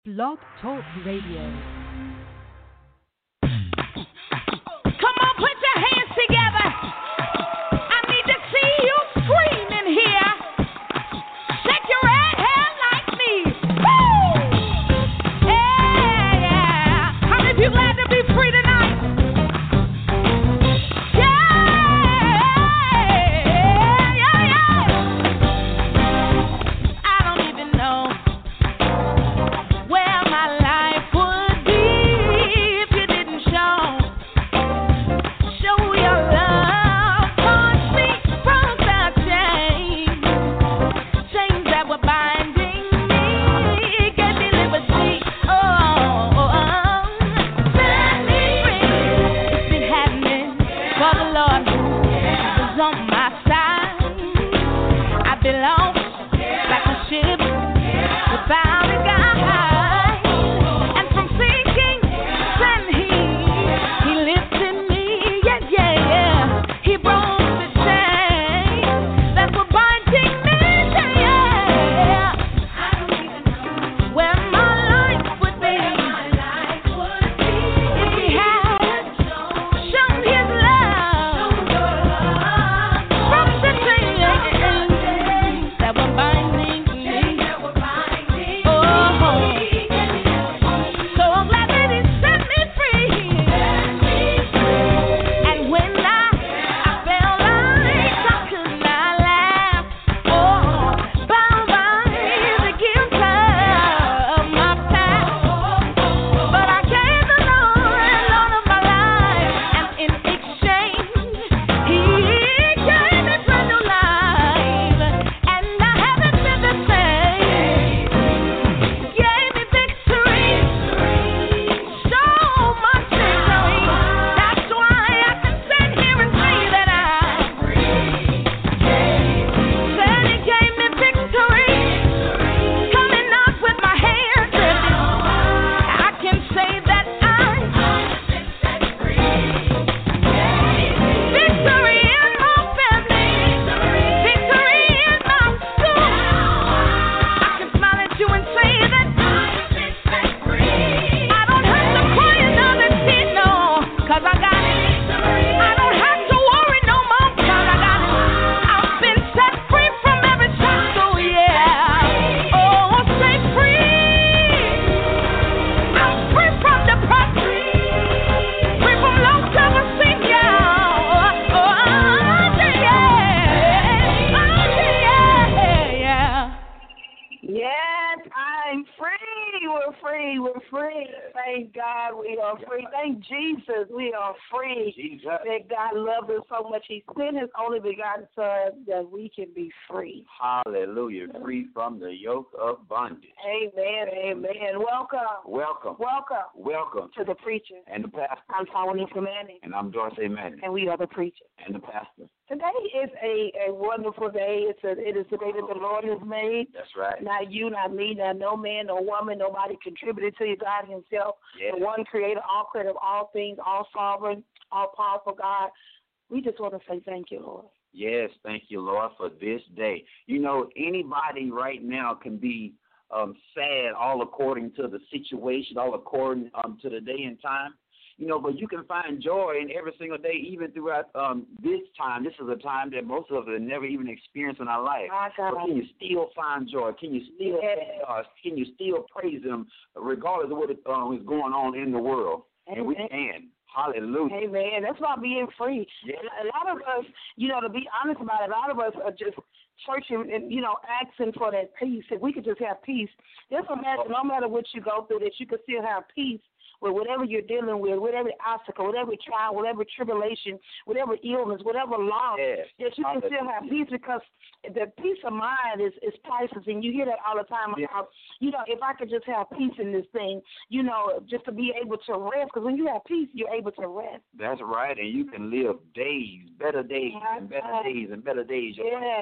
Blog Talk Radio. Come on, put your hands together. I need to see you screaming here. Shake your red hair like me. Woo! Yeah, yeah. How many people glad to be free tonight? Yeah, yeah, yeah. I don't even know where my life would be if you didn't show your love towards me from the chains that were binding me. It gave me liberty. Set me free. It's been happening for the Lord who is on my side. I've been lost like a ship without a guide, and from sinking, then he lifted me. Yeah, yeah, yeah. He broke the chains that were binding me. Yeah, yeah. I don't even know where my life would be if he had shown his love from the chains that were binding me. Oh, so I'm glad that he set me free. And when I felt like I could not laugh, bound by the guilt of my past, but I gave the Lord of my life, and in exchange, He gave me brand new life, and I haven't been the same. Gave me victory, so much victory. That's why I can stand here and say that I'm free. Said He gave me victory, coming up with my hands lifted. I can say that I've been set free. Victory in my family, victory in my soul. I can smile at you and say that I've been set free. I don't have to cry another tear, no, 'cause I got it. I don't have to worry no more, 'cause I got it. I've been set free from every shackle, yeah. Oh, set free. I'm free from depression, free from low self-esteem, yeah. Yeah. Yes, I'm free. We're free. We're free. Thank God we are free. Thank Jesus we are free. Jesus. That God loved us so much. He sent His only begotten Son that we can be free. Hallelujah. Free from the yoke of bondage. Amen. Amen. Welcome. Welcome. Welcome Welcome. to the preacher. And the pastor. I'm Tawanifa Manning, And I'm Dorothy Manning. and we are the preacher. And the pastor. Today is a wonderful day. It is the day that the Lord has made. That's right. Not you, not me, not no man, no woman, nobody contributed to you, God Himself, Yes. the one creator, all creator of all things, all sovereign, all powerful God. We just want to say thank you, Lord. Yes, thank you, Lord, for this day. You know, anybody right now can be sad, all according to the situation, all according to the day and time. You know, but you can find joy in every single day, even throughout this time. This is a time that most of us have never even experienced in our life. My God. But can you still find joy? Can you still thank God? Can you still praise Him regardless of what is going on in the world? And we can. Hallelujah. Amen. That's about being free. Yes. A lot of us, to be honest about it, a lot of us are just searching and, asking for that peace. If we could just have peace, just imagine no matter what you go through, that you could still have peace with whatever you're dealing with, whatever obstacle, whatever trial, whatever tribulation, whatever illness, whatever loss, that you can still have peace, because the peace of mind is priceless. And you hear that all the time about, if I could just have peace in this thing, just to be able to rest. Because when you have peace, you're able to rest. That's right. And you can live days, better days, and better days, and better days. Your life just gets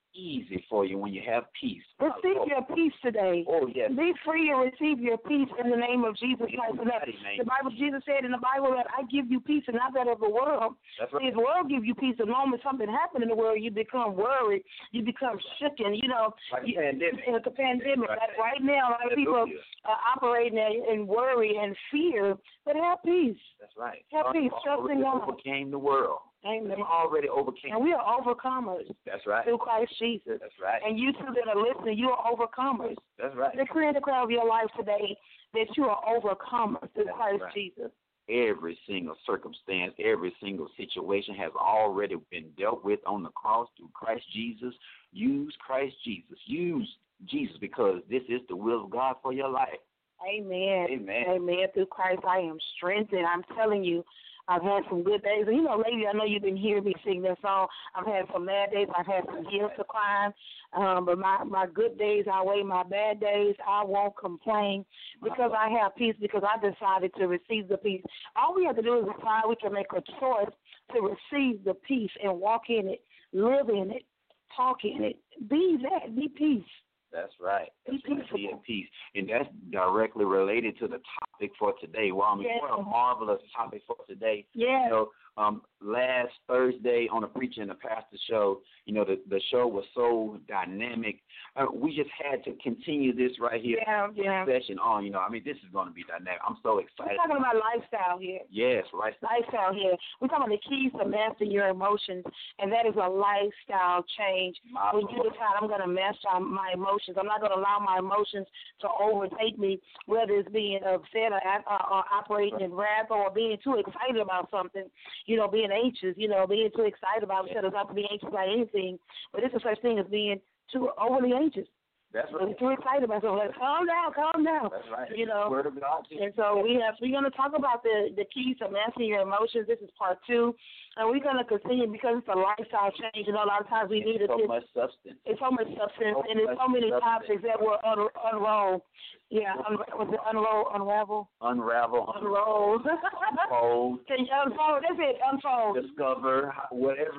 easy for you when you have peace. Receive your peace today. Oh, yes. Be free and receive your peace in the name of Jesus Christ. The Bible, Jesus said in the Bible that I give you peace and not that of the world. That's right. See, the world gives you peace. The moment something happens in the world, you become worried. You become shaken. You know, Like a pandemic. It's a pandemic. Right. Like right now, a lot of people are operating in worry and fear, but have peace. That's right. Have peace. Trust in God. Overcame the world. Amen. They already overcame. And we are overcomers. That's right. Through Christ Jesus. That's right. And you two that are listening, you are overcomers. That's right. Declare and declare of your life today that you are overcomers through Christ right. Jesus. Every single circumstance, every single situation has already been dealt with on the cross through Christ Jesus. Use Christ Jesus. Use Jesus because this is the will of God for your life. Amen. Amen. Amen. Through Christ, I am strengthened. I'm telling you, I've had some good days. And, you know, lady, I know you've been hearing me sing that song. I've had some bad days. I've had some hills to climb. But my good days outweigh my bad days. I won't complain because I have peace, because I decided to receive the peace. All we have to do is decide. We can make a choice to receive the peace and walk in it, live in it, talk in it. Be that. Be peace. That's right. Be peaceful. Be at peace. And that's directly related to the topic for today. Well, I mean, what a marvelous topic for today. Yeah. You know, last Thursday on the Preacher and the Pastor show, you know, the show was so dynamic. We just had to continue this right here. Session on, you know, I mean, this is going to be dynamic. I'm so excited. We're talking about lifestyle here. Yes, lifestyle here. We're talking about the keys to mastering your emotions, and that is a lifestyle change. When you decide I'm going to master my emotions, I'm not going to allow my emotions to overtake me, whether it's being upset or operating in wrath or being too excited about something, you know, being anxious, you know, being too excited about it. Doesn't have to be anxious about anything, but it's a such thing as being too overly anxious. That's right. Too excited about something. Like, calm down. That's right. You know. Word of God. And so we're going to talk about the keys to mastering your emotions. This is part 2. And we're going to continue because it's a lifestyle change. You know, a lot of times we need so much substance. It's so much substance, and there's so many topics that will unroll. Yeah, was it unravel? Unravel. Unroll. Unfold. Can you unfold? That's it, unfold. Discover, whatever.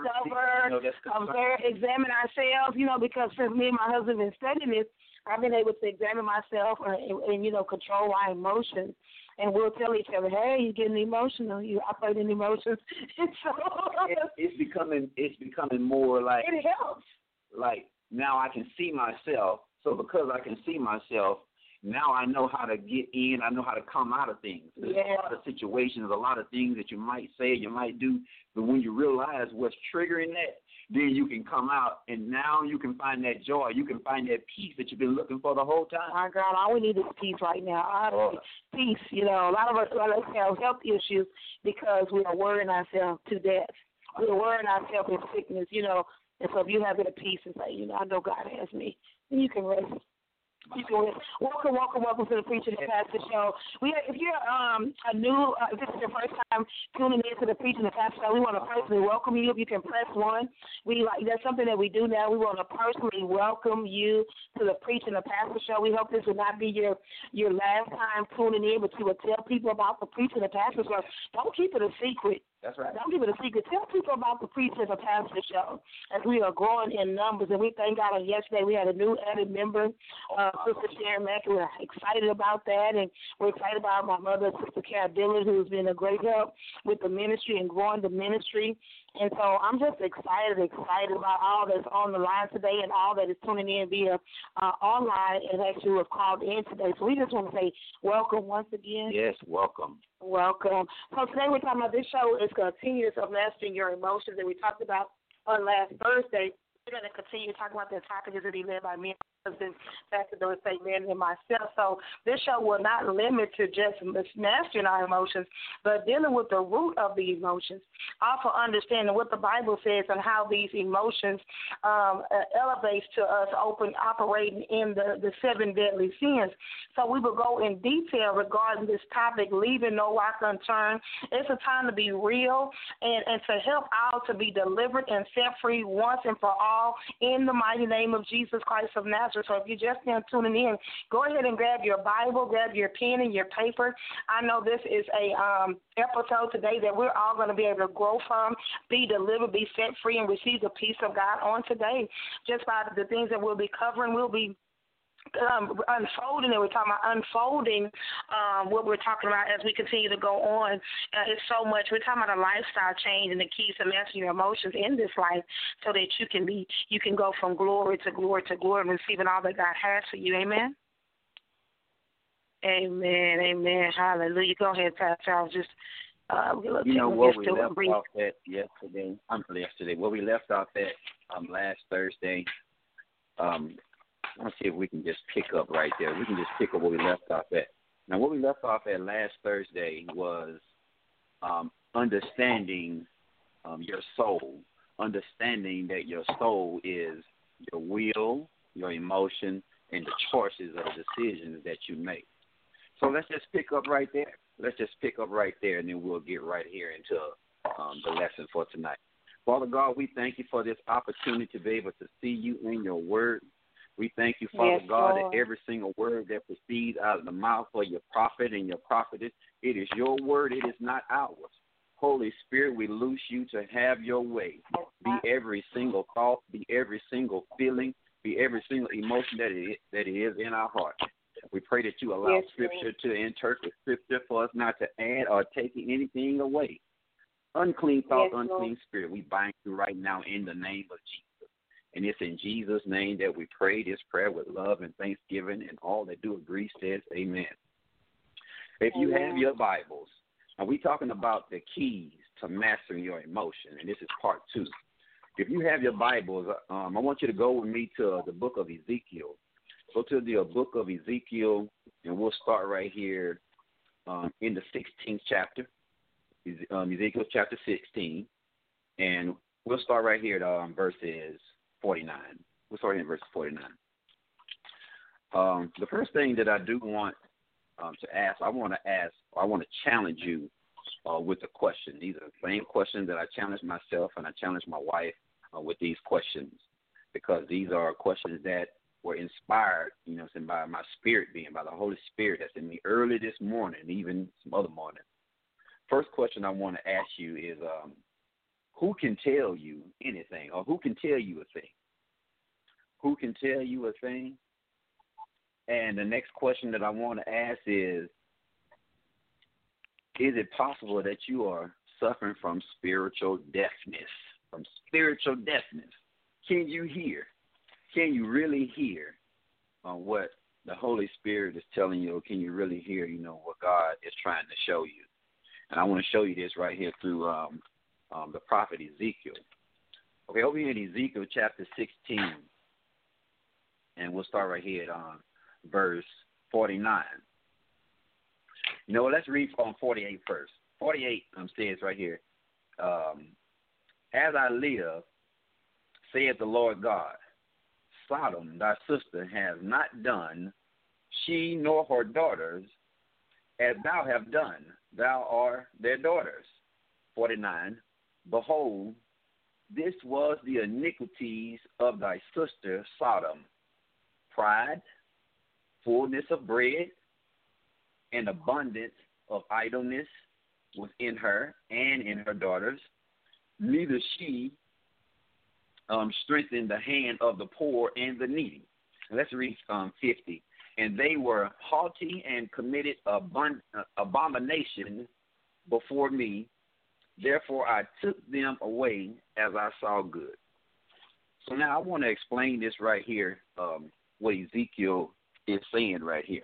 Examine ourselves, you know, because since me and my husband have been studying this, I've been able to examine myself and you know, control my emotions. And we'll tell each other, hey, you're getting emotional. You operating emotions. So it's becoming more like it helps. Like now I can see myself. So because I can see myself, now I know how to get in. I know how to come out of things. There's a lot of situations, a lot of things that you might say, you might do. But when you realize what's triggering that, then you can come out, and now you can find that joy. You can find that peace that you've been looking for the whole time. My God, all we need is peace right now. Peace, you know. A lot of us have health issues because we are worrying ourselves to death. We are worrying ourselves in sickness, you know. And so if you have a peace and say, you know, I know God has me, then you can rest. Welcome to the Preacher and the Pastor show. If you're if this is your first time tuning in to the Preacher and the Pastor show, we want to personally welcome you. If you can press 1, that's something that we do now. We want to personally welcome you to the Preacher and the Pastor show. We hope this will not be your last time tuning in, but you will tell people about the Preacher and the Pastor show. Don't keep it a secret. That's right. Don't keep it a secret. Tell people about the Preacher and the Pastor show as we are growing in numbers. And we thank God on yesterday we had a new added member, Sister Sharon Mackey. We're excited about that. And we're excited about my mother, Sister Carol Dillard, who's been a great help with the ministry and growing the ministry. And so I'm just excited about all that's on the line today and all that is tuning in via online and actually was called in today. So we just want to say welcome once again. Yes, welcome. Welcome. So today we're talking about this show is continuous of mastering your emotions that we talked about on last Thursday. We're going to continue talking about the topic is to be led by me and my husband, Pastor Doris St. Mary, and myself. So this show will not limit to just mastering our emotions, but dealing with the root of the emotions. Also understanding what the Bible says and how these emotions elevates to us operating in the 7 deadly sins. So we will go in detail regarding this topic, leaving no rock unturned. It's a time to be real and to help all to be delivered and set free once and for all in the mighty name of Jesus Christ of Nazareth. devotion. So if you're just now tuning in, go ahead and grab your Bible, grab your pen and your paper. I know this is a episode today that we're all going to be able to grow from, be delivered, be set free, and receive the peace of God on today. Just by the things that we'll be covering, we'll be unfolding, and we're talking about unfolding what we're talking about as we continue to go on. It's so much. We're talking about a lifestyle change and the keys to mastering your emotions in this life, so that you can go from glory to glory to glory, and receiving all that God has for you. Amen. Amen. Amen. Hallelujah. Go ahead, Pastor. I was just you know what we left off at yesterday. What we left off at last Thursday. Let's see if we can just pick up right there. We can just pick up where we left off at. Now, what we left off at last Thursday was understanding your soul, understanding that your soul is your will, your emotion, and the choices or the decisions that you make. So let's just pick up right there. And then we'll get right here into the lesson for tonight. Father God, we thank you for this opportunity to be able to see you in your word. We thank you, Father God, that every single word that proceeds out of the mouth of your prophet and your prophetess, it is your word, it is not ours. Holy Spirit, we loose you to have your way. Be every single thought, be every single feeling, be every single emotion that it is in our heart. We pray that you allow Scripture to interpret Scripture for us not to add or take anything away. Unclean thought, unclean spirit, we bind you right now in the name of Jesus. And it's in Jesus' name that we pray this prayer with love and thanksgiving, and all that do agree says amen. If you have your Bibles, now we're talking about the keys to mastering your emotion, and this is part 2. If you have your Bibles, I want you to go with me to the book of Ezekiel. Go to the book of Ezekiel, and we'll start right here in the 16th chapter, Ezekiel chapter 16, and we'll start right here at verses 49. We'll start in verse 49. The first thing that I do want to ask, I want to challenge you with a question. These are the same questions that I challenge myself and I challenge my wife with these questions, because these are questions that were inspired, by my spirit being, by the Holy Spirit that's in me early this morning, even some other morning. First question I want to ask you is, who can tell you anything, or who can tell you a thing? Who can tell you a thing? And the next question that I want to ask is it possible that you are suffering from spiritual deafness? From spiritual deafness. Can you hear? Can you really hear what the Holy Spirit is telling you? Or can you really hear, what God is trying to show you? And I want to show you this right here through the prophet Ezekiel. Okay, over here in Ezekiel chapter 16, and we'll start right here at verse 49. Let's read from 48 first. 48 says right here, as I live, saith the Lord God, Sodom, thy sister, has not done, she nor her daughters, as thou have done. Thou art their daughters. 49, behold, this was the iniquities of thy sister Sodom, pride, fullness of bread, and abundance of idleness within her and in her daughters. Neither she strengthened the hand of the poor and the needy. Let's read 50. And they were haughty and committed abomination before me. Therefore I took them away as I saw good. So now I want to explain this right here, what Ezekiel is saying right here.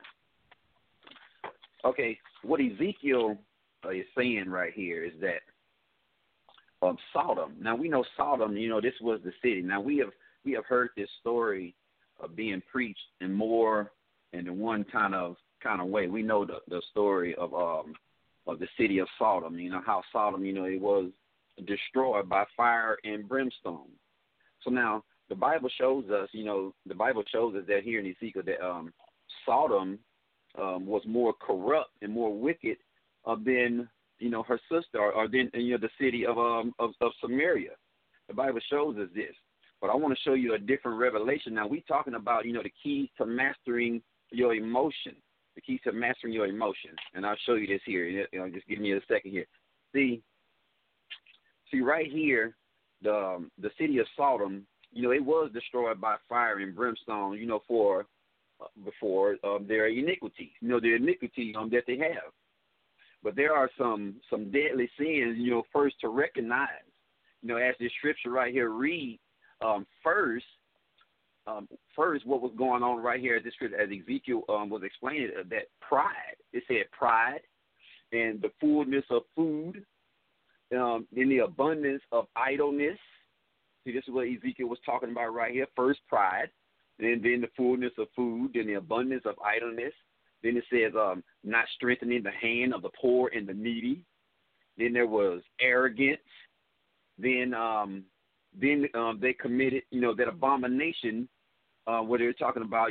Okay, what Ezekiel is saying right here is that Sodom. Now we know Sodom. This was the city. Now we have heard this story being preached in more than one kind of way. We know the story of the city of Sodom. How Sodom, it was destroyed by fire and brimstone. So now the Bible shows us, that here in Ezekiel that Sodom was more corrupt and more wicked than her sister, or than the city of Samaria. The Bible shows us this. But I want to show you a different revelation. Now, we're talking about, the keys to mastering your emotion, the keys to mastering your emotions. And I'll show you this here. Just give me a second here. See right here, the city of Sodom, it was destroyed by fire and brimstone, before their iniquity, the iniquity that they have. But there are some deadly sins, first to recognize, as this scripture right here reads, first, what was going on right here at this scripture, as Ezekiel was explaining, that pride. It said pride and the fullness of food, in the abundance of idleness. See, this is what Ezekiel was talking about right here. First, pride, then the fullness of food, then the abundance of idleness. Then it says not strengthening the hand of the poor and the needy. Then there was arrogance. Then they committed, that abomination where they're talking about,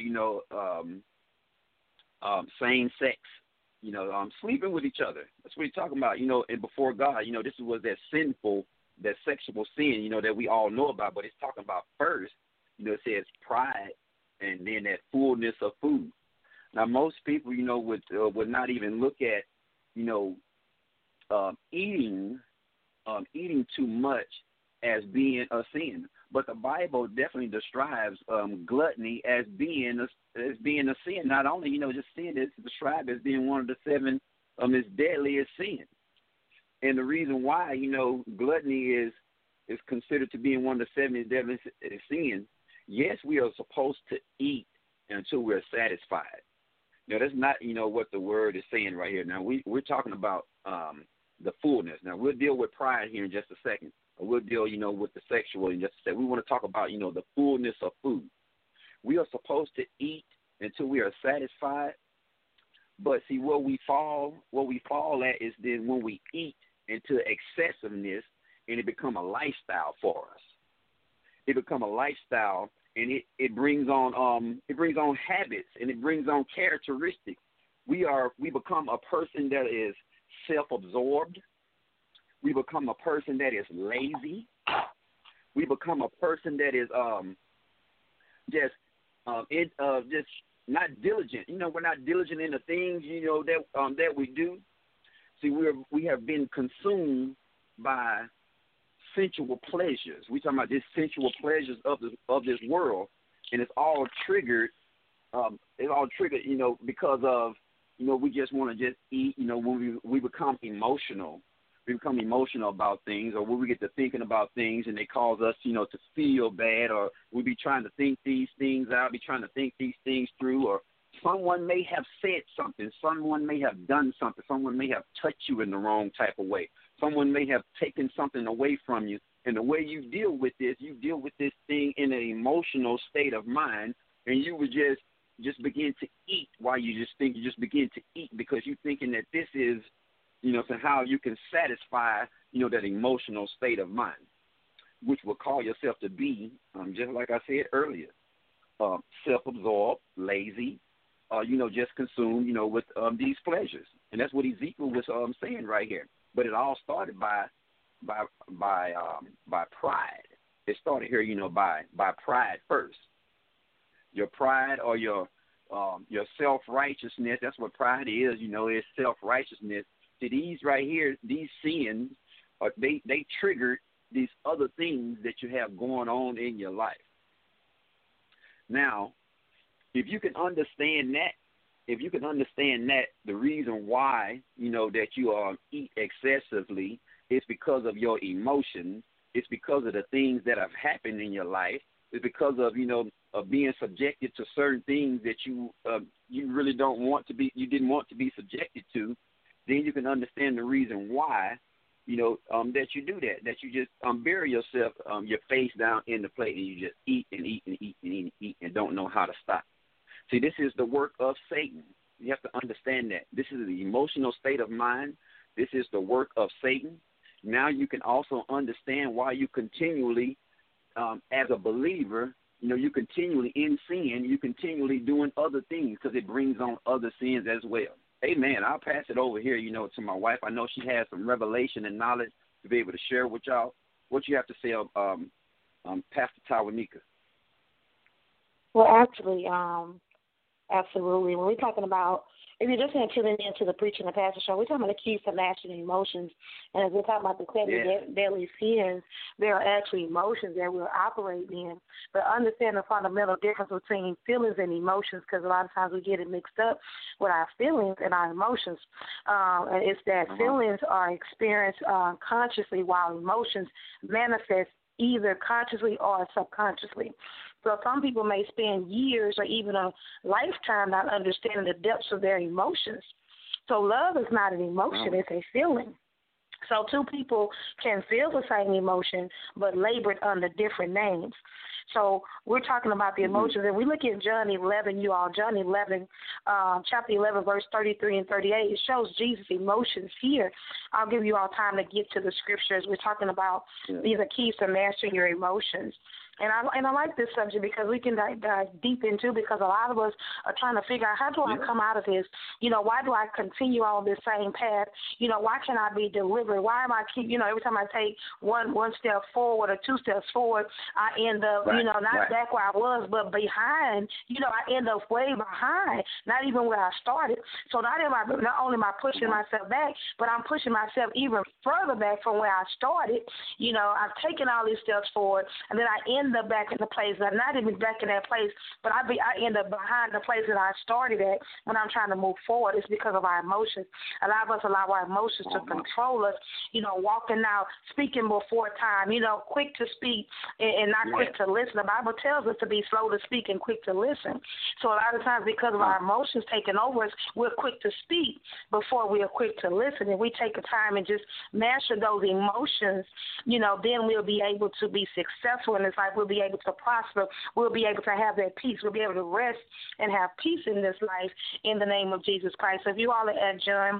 same sex, sleeping with each other. That's what he's talking about, and before God, this was that sinful, that sexual sin, that we all know about. But it's talking about first, it says pride and then that fullness of food. Now, most people, would not even look at, eating too much as being a sin. But the Bible definitely describes gluttony as being a sin. Not only, just sin is described as being one of the seven its deadliest sins. And the reason why, gluttony is considered to be one of the seven deadliest sins, yes, we are supposed to eat until we're satisfied. That's not, what the word is saying right here. Now, we're talking about the fullness. Now, we'll deal with pride here in just a second. We'll deal, with the sexual in just a second. We want to talk about, the fullness of food. We are supposed to eat until we are satisfied. But see, what we fall at is then when we eat into excessiveness, and it become a lifestyle for us. It become a lifestyle, and it brings on habits, and it brings on characteristics. We become a person that is self-absorbed. We become a person that is lazy. We become a person that is just not diligent. We're not diligent in the things that we do. See, we have been consumed by sensual pleasures. We're talking about this sensual pleasures of this world, and it's all triggered. Because of we just want to just eat. When we become emotional. We become emotional about things, or when we get to thinking about things and they cause us, to feel bad, or we be trying to think these things out, be trying to think these things through, or someone may have said something, someone may have done something, someone may have touched you in the wrong type of way, someone may have taken something away from you, and the way you deal with this thing in an emotional state of mind, and you would just begin to eat while you just begin to eat because you're thinking that this is so how you can satisfy, that emotional state of mind, which will call yourself to be, just like I said earlier, self-absorbed, lazy, just consumed, with these pleasures. And that's what Ezekiel was saying right here. But it all started by pride. It started here, by pride first. Your pride or your self-righteousness, that's what pride is, is self-righteousness. See, these right here, these sins, they triggered these other things that you have going on in your life. Now, if you can understand that, the reason why, that you eat excessively is because of your emotions. It's because of the things that have happened in your life. It's because of, of being subjected to certain things that you really didn't want to be subjected to. Then you can understand the reason why, that you do that you just bury yourself, your face down in the plate, and you just eat and eat and eat and eat and eat and don't know how to stop. See, this is the work of Satan. You have to understand that. This is the emotional state of mind. This is the work of Satan. Now you can also understand why you continually, as a believer, you continually in sin, you continually doing other things because it brings on other sins as well. Amen. I'll pass it over here, to my wife. I know she has some revelation and knowledge to be able to share with y'all. What you have to say Pastor Tawanika. Well, actually, absolutely. When we're talking about, if you're just tuning into the Preaching and Pastor Show, we're talking about the keys to mastering emotions. And as we're talking about the seven deadly sins, there are actually emotions that we're operating in. But understand the fundamental difference between feelings and emotions, because a lot of times we get it mixed up with our feelings and our emotions. And it's that feelings are experienced consciously, while emotions manifest either consciously or subconsciously. So some people may spend years or even a lifetime not understanding the depths of their emotions. So love is not an emotion, it's a feeling. So two people can feel the same emotion but labor it under different names. So we're talking about the emotions. And we look at John 11, you all, John 11, chapter 11, verse 33 and 38. It shows Jesus' emotions here. I'll give you all time to get to the scriptures. We're talking about these are keys to mastering your emotions. And I like this subject because we can dive deep into, because a lot of us are trying to figure out, how do I come out of this? You know, why do I continue on this same path? You know, why can I be delivered? Why am I every time I take one step forward or two steps forward, I end up, not back where I was, but behind. I end up way behind, not even where I started. So not only am I pushing myself back, but I'm pushing myself even further back from where I started. I've taken all these steps forward, and then I end up back in the place. I'm not even back in that place, but I end up behind the place that I started at when I'm trying to move forward. It's because of our emotions. A lot of us allow our emotions to control us, walking out, speaking before time, quick to speak and not quick to listen. The Bible tells us to be slow to speak and quick to listen. So a lot of times, because of our emotions taking over us, we're quick to speak before we are quick to listen. If we take the time and just master those emotions, then we'll be able to be successful in this life. We'll be able to prosper. We'll be able to have that peace. We'll be able to rest and have peace in this life in the name of Jesus Christ. So if you all are at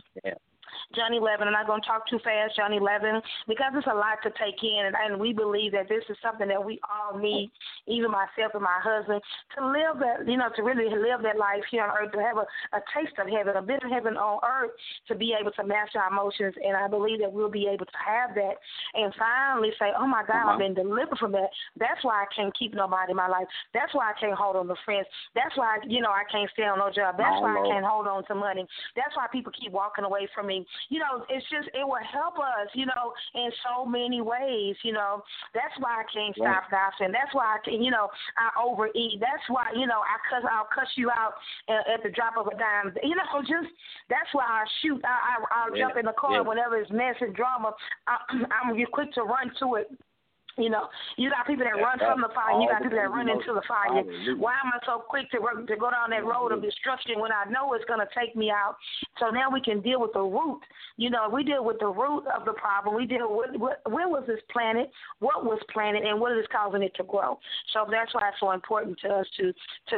John 11, I'm not going to talk too fast, John 11, because it's a lot to take in, and we believe that this is something that we all need, even myself and my husband, to live that, to really live that life here on earth, to have a taste of heaven, a bit of heaven on earth, to be able to master our emotions, and I believe that we'll be able to have that and finally say, oh, my God, I've been delivered from that. That's why I can't keep nobody in my life. That's why I can't hold on to friends. That's why, I can't stay on no job. That's why I can't hold on to money. That's why people keep walking away from me. It's just, it will help us, in so many ways, That's why I can't stop gossiping. That's why I can, I overeat. That's why, I'll cuss you out at the drop of a dime. That's why I shoot. I'll jump in the car whenever it's mess and drama. I'm quick to run to it. You got people that run from the fire, and you got people that run into the fire. Why am I so quick to go down that road of destruction when I know it's going to take me out? So now we can deal with the root. We deal with the root of the problem. We deal with where was this planted, what was planted, and what is causing it to grow. So that's why it's so important to us to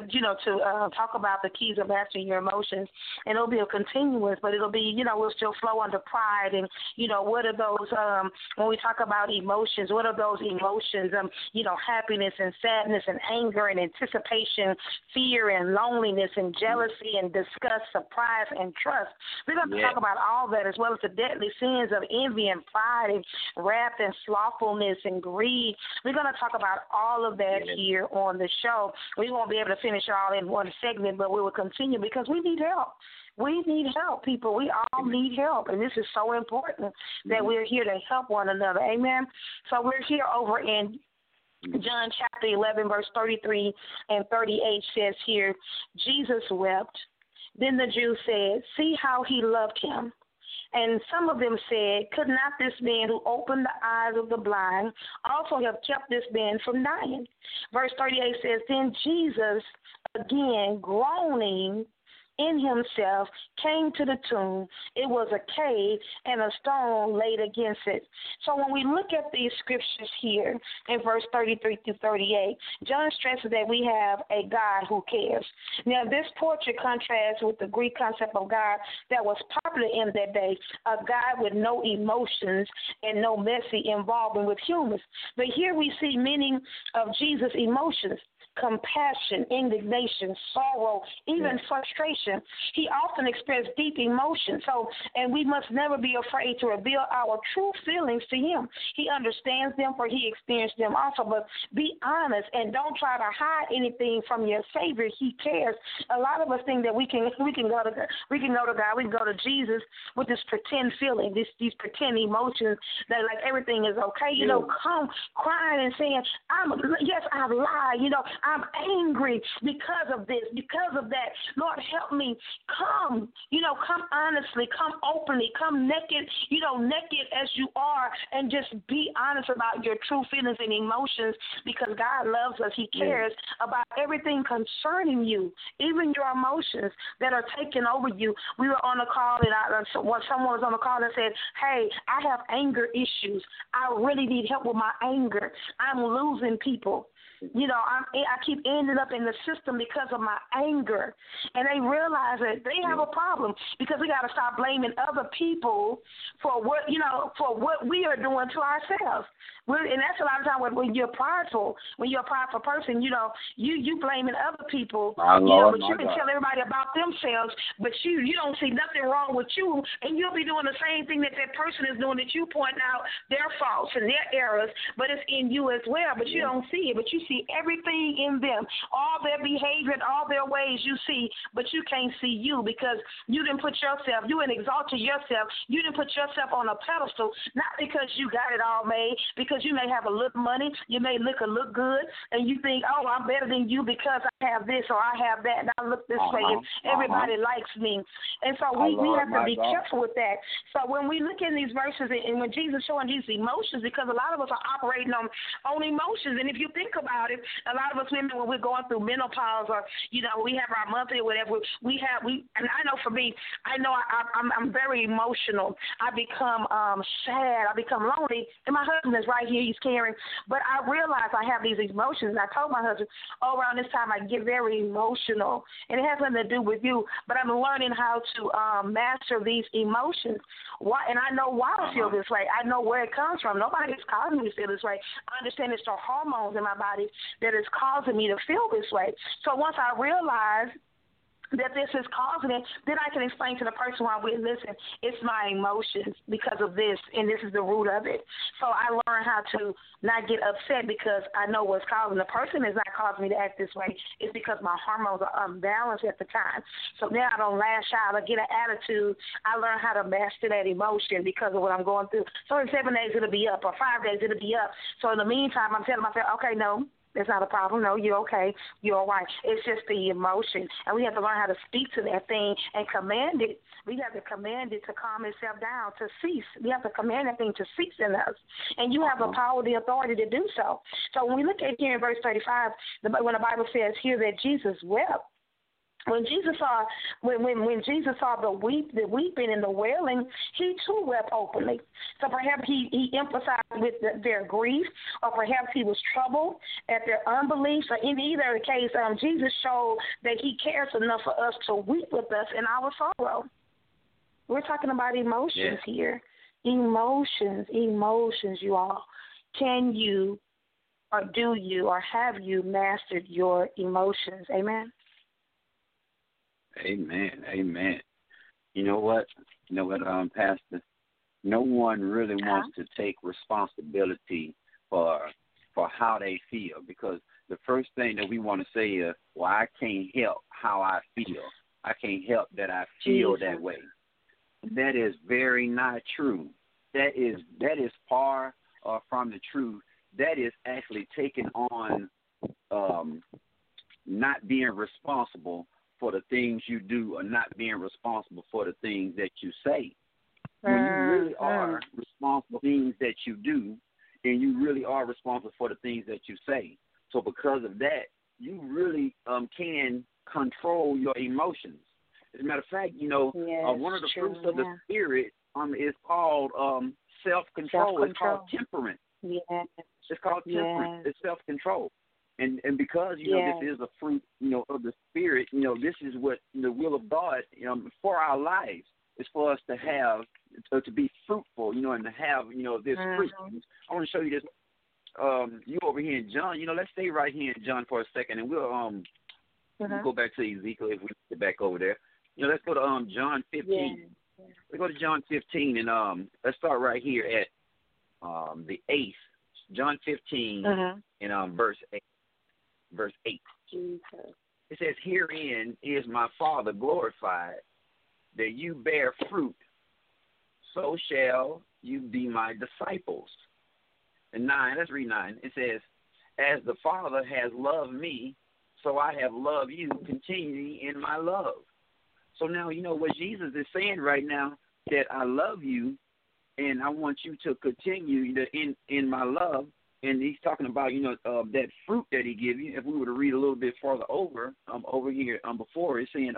talk about the keys of mastering your emotions. And it'll be a continuous, but it'll be, we'll still flow under pride. And, what are those, when we talk about emotions, what are those emotions, happiness and sadness and anger and anticipation, fear and loneliness and jealousy and disgust, surprise and trust. We're going to talk about all that, as well as the deadly sins of envy and pride and wrath and slothfulness and greed. We're going to talk about all of that here on the show. We won't be able to finish all in one segment, but we will continue because we need help. We need help, people. We all need help, and this is so important that we're here to help one another. Amen? So we're here over in John chapter 11, verse 33 and 38 says here, Jesus wept. Then the Jews said, see how he loved him. And some of them said, could not this man who opened the eyes of the blind also have kept this man from dying? Verse 38 says, then Jesus, again groaning in himself, came to the tomb. It was a cave, and a stone laid against it. So when we look at these scriptures here in verse 33 through 38, John stresses that we have a God who cares. Now, this portrait contrasts with the Greek concept of God that was popular in that day, a God with no emotions and no messy involvement with humans. But here we see many of Jesus' emotions. compassion, indignation, sorrow, even frustration. He often experienced deep emotion. And we must never be afraid to reveal our true feelings to him. He understands them, for he experienced them also. But be honest and don't try to hide anything from your Savior. He cares. A lot of us think that we can go to God, we can go to Jesus with this pretend feeling, these pretend emotions that like everything is okay. Come crying and saying, I've lied. I'm angry because of this, because of that. Lord, help me. Come honestly, come openly, come naked, naked as you are, and just be honest about your true feelings and emotions, because God loves us. He cares about everything concerning you, even your emotions that are taking over you. We were on a call, and someone was on a call and said, hey, I have anger issues. I really need help with my anger. I'm losing people. I keep ending up in the system because of my anger. And they realize that they have a problem, because we got to stop blaming other people for what we are doing to ourselves. And that's a lot of time when you're prideful, person, you blaming other people, but you can tell everybody about themselves, but you don't see nothing wrong with you, and you'll be doing the same thing that person is doing, that you point out their faults and their errors, but it's in you as well, but you don't see it, but you see everything in them, all their behavior, all their ways you see, but you can't see you, because you didn't put yourself, you didn't exalted yourself, you didn't put yourself on a pedestal, not because you got it all made, because you may have a little money, you may look good, and you think, oh, I'm better than you because I have this or I have that, and I look this way, and everybody likes me. And so we have to be careful with that. So when we look in these verses, and when Jesus is showing these emotions, because a lot of us are operating on emotions, and if you think about it, a lot of us women, when we're going through menopause, or we have our monthly or whatever, and I know for me, I'm very emotional. I become sad, I become lonely, and my husband is right here, he's caring, but I realize I have these emotions, and I told my husband, around this time I get very emotional, and it has nothing to do with you, but I'm learning how to master these emotions. Why? And I know why I feel this way. I know where it comes from. Nobody is causing me to feel this way. I understand it's the hormones in my body that is causing me to feel this way. So once I realize that this is causing it, then I can explain to the person while we're listening, it's my emotions because of this, and this is the root of it. So I learn how to not get upset because I know what's causing. The person is not causing me to act this way. It's because my hormones are unbalanced at the time. So now I don't lash out or get an attitude. I learn how to master that emotion because of what I'm going through. So in 7 days it'll be up, or 5 days it'll be up. So in the meantime, I'm telling myself, okay, no, it's not a problem. No, you're okay. You're all right. It's just the emotion. And we have to learn how to speak to that thing and command it. We have to command it to calm itself down, to cease. We have to command that thing to cease in us. And you have the power, the authority to do so. So when we look at here in verse 35, when the Bible says here that Jesus wept, When Jesus saw the weeping and the wailing, he too wept openly. So perhaps he emphasized with their grief, or perhaps he was troubled at their unbelief. So in either case, Jesus showed that he cares enough for us to weep with us in our sorrow. We're talking about emotions here. Emotions, you all. Can you, or do you, or have you mastered your emotions? Amen. Amen. You know what, Pastor? No one really wants to take responsibility for how they feel, because the first thing that we want to say is, well, I can't help how I feel. I can't help that I feel that way. That is very not true. That is far from the truth. That is actually taking on not being responsible for the things you do, or not being responsible for the things that you say. When you really are responsible for things that you do, and you really are responsible for the things that you say. So because of that, you really can control your emotions. As a matter of fact, one of the fruits of the Spirit is called self-control. It's called temperance. Yes. It's called temperance. It's self-control. And because, this is a fruit, of the Spirit, this is what the will of God, for our lives, is for us to have, to be fruitful, and to have, this fruit. I want to show you this. you over here in John, let's stay right here in John for a second, and we'll go back to Ezekiel if we get back over there. Let's go to John 15. Yeah. Let's go to John 15, and let's start right here at the 8th. John 15 and verse 8. Verse 8. Jesus. It says, "Herein is my Father glorified, that you bear fruit, so shall you be my disciples." And 9, let's read 9. It says, "As the Father has loved me, so I have loved you, continuing in my love." So now, what Jesus is saying right now, that I love you, and I want you to continue in my love. And he's talking about, that fruit that he give you. If we were to read a little bit farther over here, before, it's saying,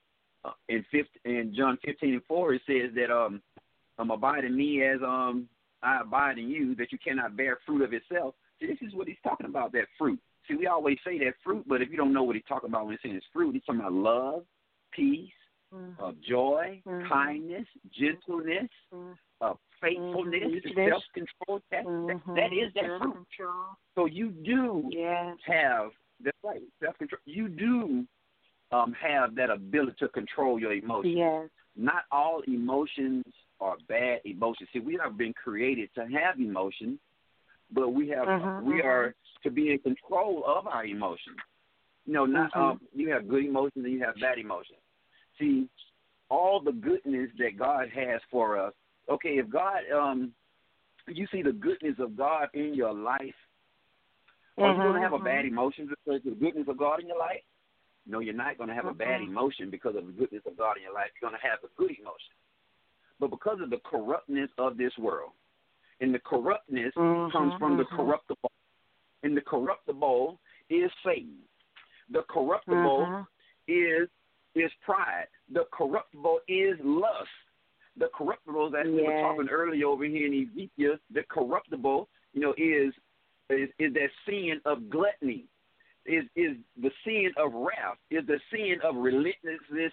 in John 15:4, it says that, abide in me as, I abide in you, that you cannot bear fruit of itself. See, this is what he's talking about, that fruit. See, we always say that fruit, but if you don't know what he's talking about when he's saying it's fruit, he's talking about love, peace, joy, kindness, gentleness, faithfulness, self-control. That is that fruit. So you do have, that's right, self-control. You do have that ability to control your emotions. Yes. Not all emotions are bad emotions. See, we have been created to have emotions, but we are to be in control of our emotions. Not you have good emotions and you have bad emotions. See, all the goodness that God has for us. Okay, if God, you see the goodness of God in your life, are you going to have a bad emotion because of the goodness of God in your life? No, you're not going to have a bad emotion because of the goodness of God in your life. You're going to have a good emotion. But because of the corruptness of this world, and the corruptness comes from the corruptible, and the corruptible is Satan. The corruptible is pride. The corruptible is lust. The corruptible, as we were talking earlier over here in Ezekiel, the corruptible, is that sin of gluttony, is the sin of wrath, is the sin of relentlessness,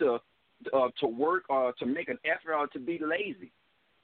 to work or to make an effort or to be lazy.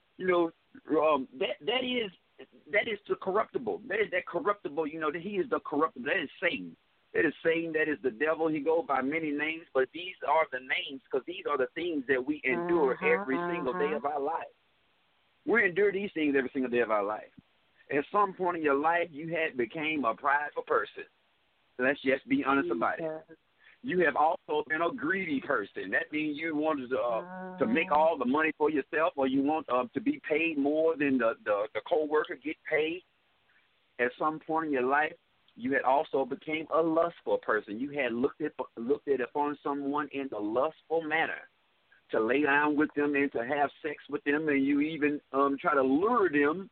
That is the corruptible. That is that corruptible. That he is the corruptible. That is Satan. That is Satan. That is the devil. He goes by many names, but these are the names because these are the things that we endure every single day of our life. We endure these things every single day of our life. At some point in your life, you had became a prideful person. Let's just be honest about it. You have also been a greedy person. That means you wanted to make all the money for yourself, or you want to be paid more than the co-worker get paid. At some point in your life, you had also became a lustful person. You had looked at upon someone in the lustful manner, to lay down with them and to have sex with them, and you even try to lure them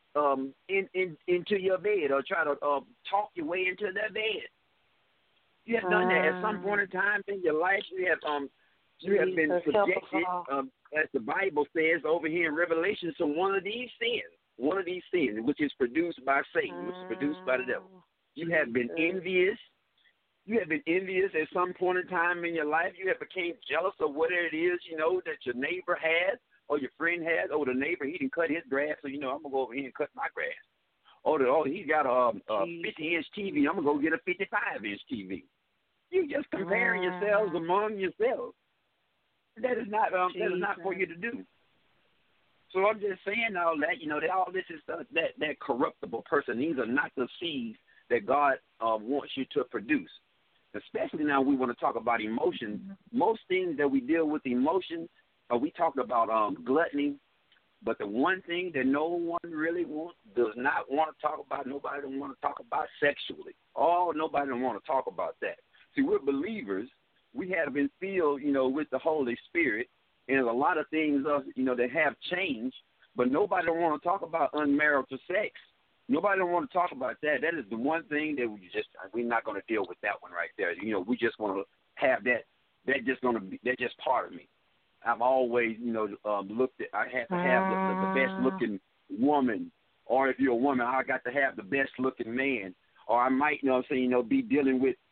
into your bed, or try to talk your way into their bed. You have done that at some point in time in your life. You have been subjected, as the Bible says over here in Revelation, to one of these sins, which is produced by Satan, which is produced by the devil. You have been envious. You have been envious at some point in time in your life. You have became jealous of whatever it is, that your neighbor has or your friend has. Oh, the neighbor, he didn't cut his grass, so, I'm going to go over here and cut my grass. Oh, he got a 50-inch TV. I'm going to go get a 55-inch TV. You just comparing yourselves among yourselves. That is not for you to do. So I'm just saying all that, that all this is that corruptible person. These are not the seeds that God wants you to produce. Especially now we want to talk about emotions. Most things that we deal with emotions, we talk about gluttony, but the one thing that no one really does not want to talk about, nobody don't want to talk about sexually. Nobody don't want to talk about that. See, we're believers. We have been filled, with the Holy Spirit, and there's a lot of things, that have changed, but nobody don't want to talk about unmarital sex. Nobody don't want to talk about that. That is the one thing that we're not going to deal with that one right there. We just want to have that. That's just part of me. I've always, looked at. I have to have the best looking woman, or if you're a woman, I got to have the best looking man, or I might, be dealing with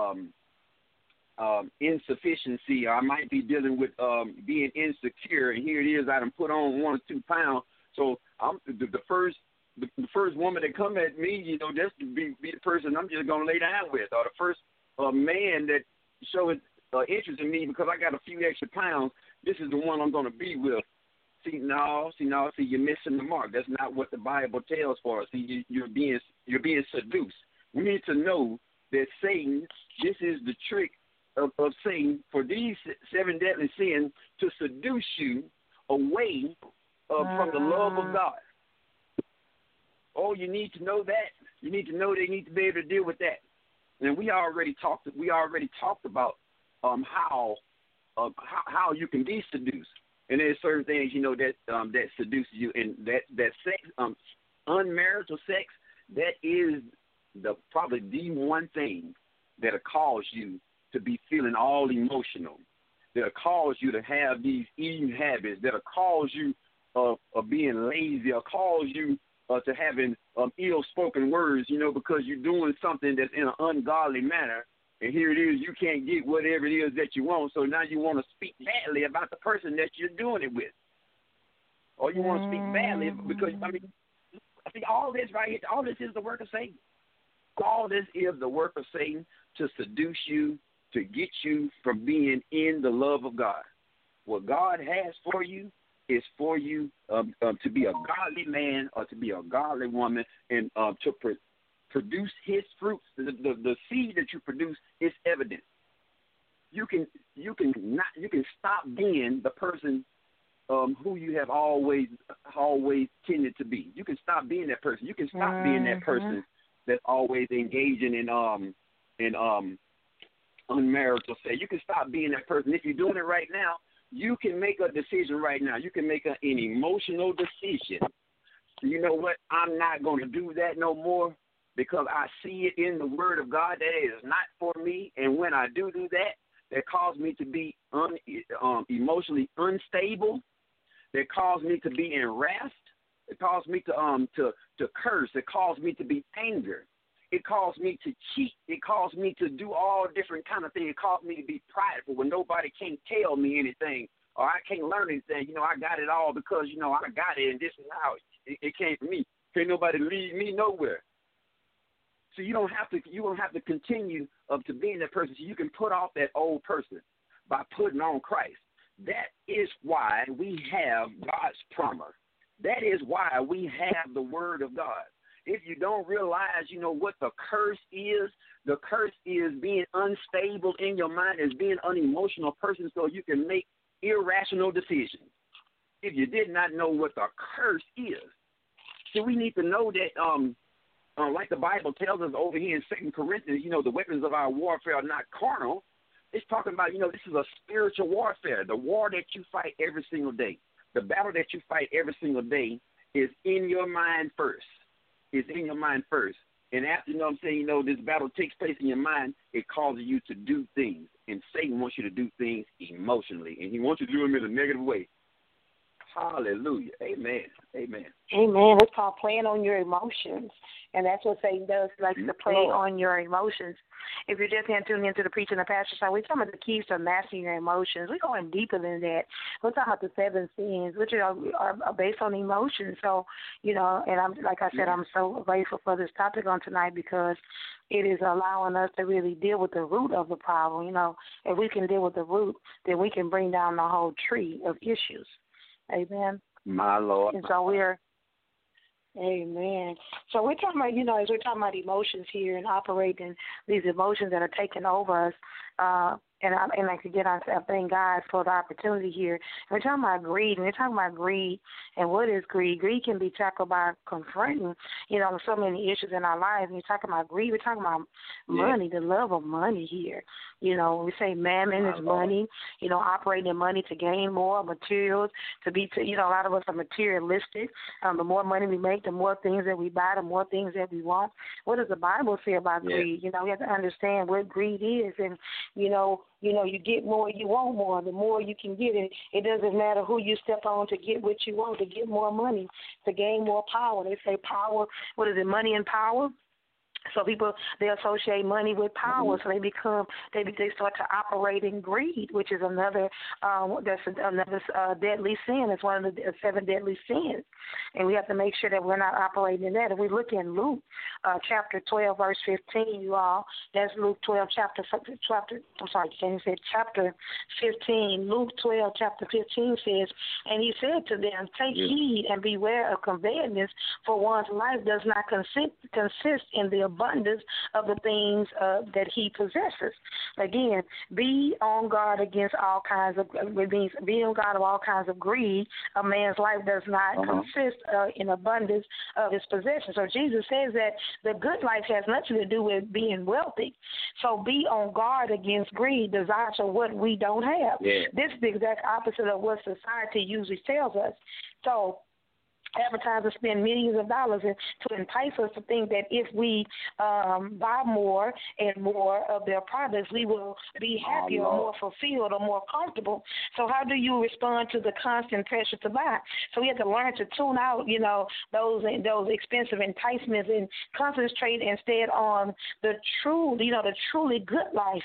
insufficiency, or I might be dealing with being insecure, and here it is, I done put on 1 or 2 pounds. So I'm the first first woman that come at me, you know, just to be the person I'm just gonna lay down with, or the first man that shows interest in me because I got a few extra pounds. This is the one I'm gonna be with. See, you're missing the mark. That's not what the Bible tells for us. See, you're being seduced. We need to know that Satan, this is the trick of Satan for these 7 deadly sins to seduce you away from the love of God. Oh, you need to know that. You need to know they need to be able to deal with that. And we already talked about how you can be seduced. And there's certain things, you know, that that seduces you, and that sex, unmarital sex, that is probably the one thing that'll cause you to be feeling all emotional, that'll cause you to have these eating habits, that'll cause you of being lazy, or cause you to having ill-spoken words, you know, because you're doing something that's in an ungodly manner. And here it is, you can't get whatever it is that you want, so now you want to speak badly about the person that you're doing it with. Or you want to speak badly because, I think all this right here, all this is the work of Satan. All this is the work of Satan to seduce you, to get you from being in the love of God. What God has for you is for you to be a godly man or to be a godly woman, and to produce his fruits. The seed that you produce is evidence. You can stop being the person who you have always tended to be. You can stop being that person. You can stop being that person that's always engaging in unmarital sex. You can stop being that person. If you're doing it right now, you can make a decision right now. You can make an emotional decision. You know what? I'm not going to do that no more, because I see it in the Word of God that it is not for me. And when I do that, that causes me to be emotionally unstable. That causes me to be in wrath. It causes me to curse. It causes me to be angry. It causes me to cheat. It causes me to do all different kind of things. It causes me to be prideful when nobody can tell me anything, or I can't learn anything. You know, I got it all because, you know, I got it, and this is how it came from me. Can't nobody lead me nowhere. So you don't have to continue to being that person. So you can put off that old person by putting on Christ. That is why we have God's promise. That is why we have the Word of God. If you don't realize, you know, what the curse is being unstable in your mind, is being an unemotional person so you can make irrational decisions. If you did not know what the curse is, so we need to know that, like the Bible tells us over here in 2 Corinthians, you know, the weapons of our warfare are not carnal. It's talking about, you know, this is a spiritual warfare, the war that you fight every single day. The battle that you fight every single day is in your mind first. It's in your mind first. And after, you know what I'm saying, you know, this battle takes place in your mind, it causes you to do things. And Satan wants you to do things emotionally, and he wants you to do them in a negative way. Hallelujah. Amen. Amen. Amen. It's called playing on your emotions. And that's what Satan does. He likes to play on your emotions. If you're just tuning into the Preaching the Pastor show, we're talking about the keys to mastering your emotions. We're going deeper than that. We're talking about the 7 sins, which are based on emotions. So, you know, and I'm so grateful for this topic on tonight, because it is allowing us to really deal with the root of the problem. You know, if we can deal with the root, then we can bring down the whole tree of issues. Amen. My Lord. And so amen. So we're talking about, you know, as we're talking about emotions here and operating these emotions that are taking over us, and I could get on. I thank God for the opportunity here. And we're talking about greed, and what is greed? Greed can be tackled by confronting, you know, so many issues in our lives. And you're talking about greed. We're talking about money, the love of money here. You know, when we say mammon is money, you know, operating in money to gain more materials, you know, a lot of us are materialistic. The more money we make, the more things that we buy, the more things that we want. What does the Bible say about greed? You know, we have to understand what greed is, and you know, you get more, you want more. The more you can get, it doesn't matter who you step on to get what you want, to get more money, to gain more power. They say power, what is it, money and power? So people, they associate money with power, so they start to operate in greed, which is another deadly sin. It's one of the 7 deadly sins, and we have to make sure that we're not operating in that. If we look in Luke chapter 12, verse 15, you all, that's Luke 12, chapter 15. Luke 12, chapter 15 says, and he said to them, take heed and beware of covetousness, for one's life does not consist in the abundance of the things that he possesses. Again, be on guard against all kinds of be on guard of all kinds of greed. A man's life does not consist in abundance of his possessions. So Jesus says that the good life has nothing to do with being wealthy. So be on guard against greed, desires for what we don't have. Yeah. This is the exact opposite of what society usually tells us. So advertisers spend millions of dollars to entice us to think that if we buy more and more of their products, we will be happier or more fulfilled or more comfortable. So how do you respond to the constant pressure to buy? So we have to learn to tune out, those expensive enticements and concentrate instead on the truly good life,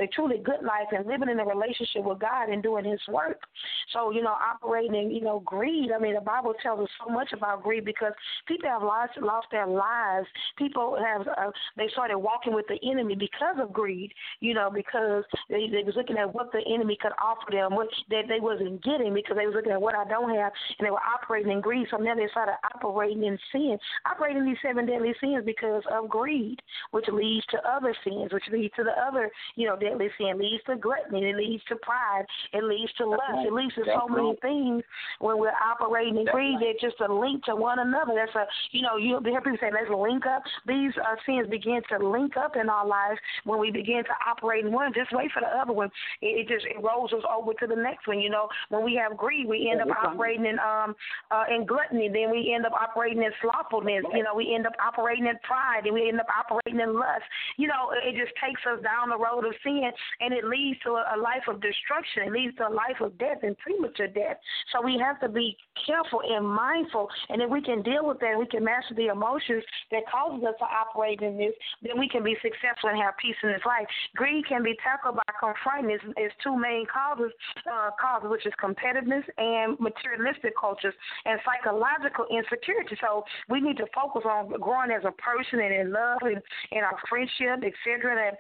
and living in a relationship with God and doing His work. So, operating, greed. I mean, the Bible tells us so much about greed because people have lost their lives. People have they started walking with the enemy because of greed, because they was looking at what the enemy could offer them, what that they wasn't getting because they was looking at what I don't have, and they were operating in greed. So now they started operating in sin, operating these 7 deadly sins because of greed, which leads to other sins, which leads to the other, deadly sin, leads to gluttony, it leads to pride, it leads to lust, it leads to so many things when we're operating in greed. They're just a link to one another. That's you hear people say, let's link up. These sins begin to link up in our lives when we begin to operate in one. Just wait for the other one. It rolls us over to the next one. When we have greed, we end up operating in gluttony. Then we end up operating in slothfulness. We end up operating in pride, and we end up operating in lust. It just takes us down the road of sin, and it leads to a life of destruction. It leads to a life of death and premature death. So we have to be careful and mindful, and if we can deal with that, we can master the emotions that causes us to operate in this, then we can be successful and have peace in this life. Greed can be tackled by confronting its 2 main causes, which is competitiveness and materialistic cultures and psychological insecurity. So we need to focus on growing as a person and in love and in our friendship, etc.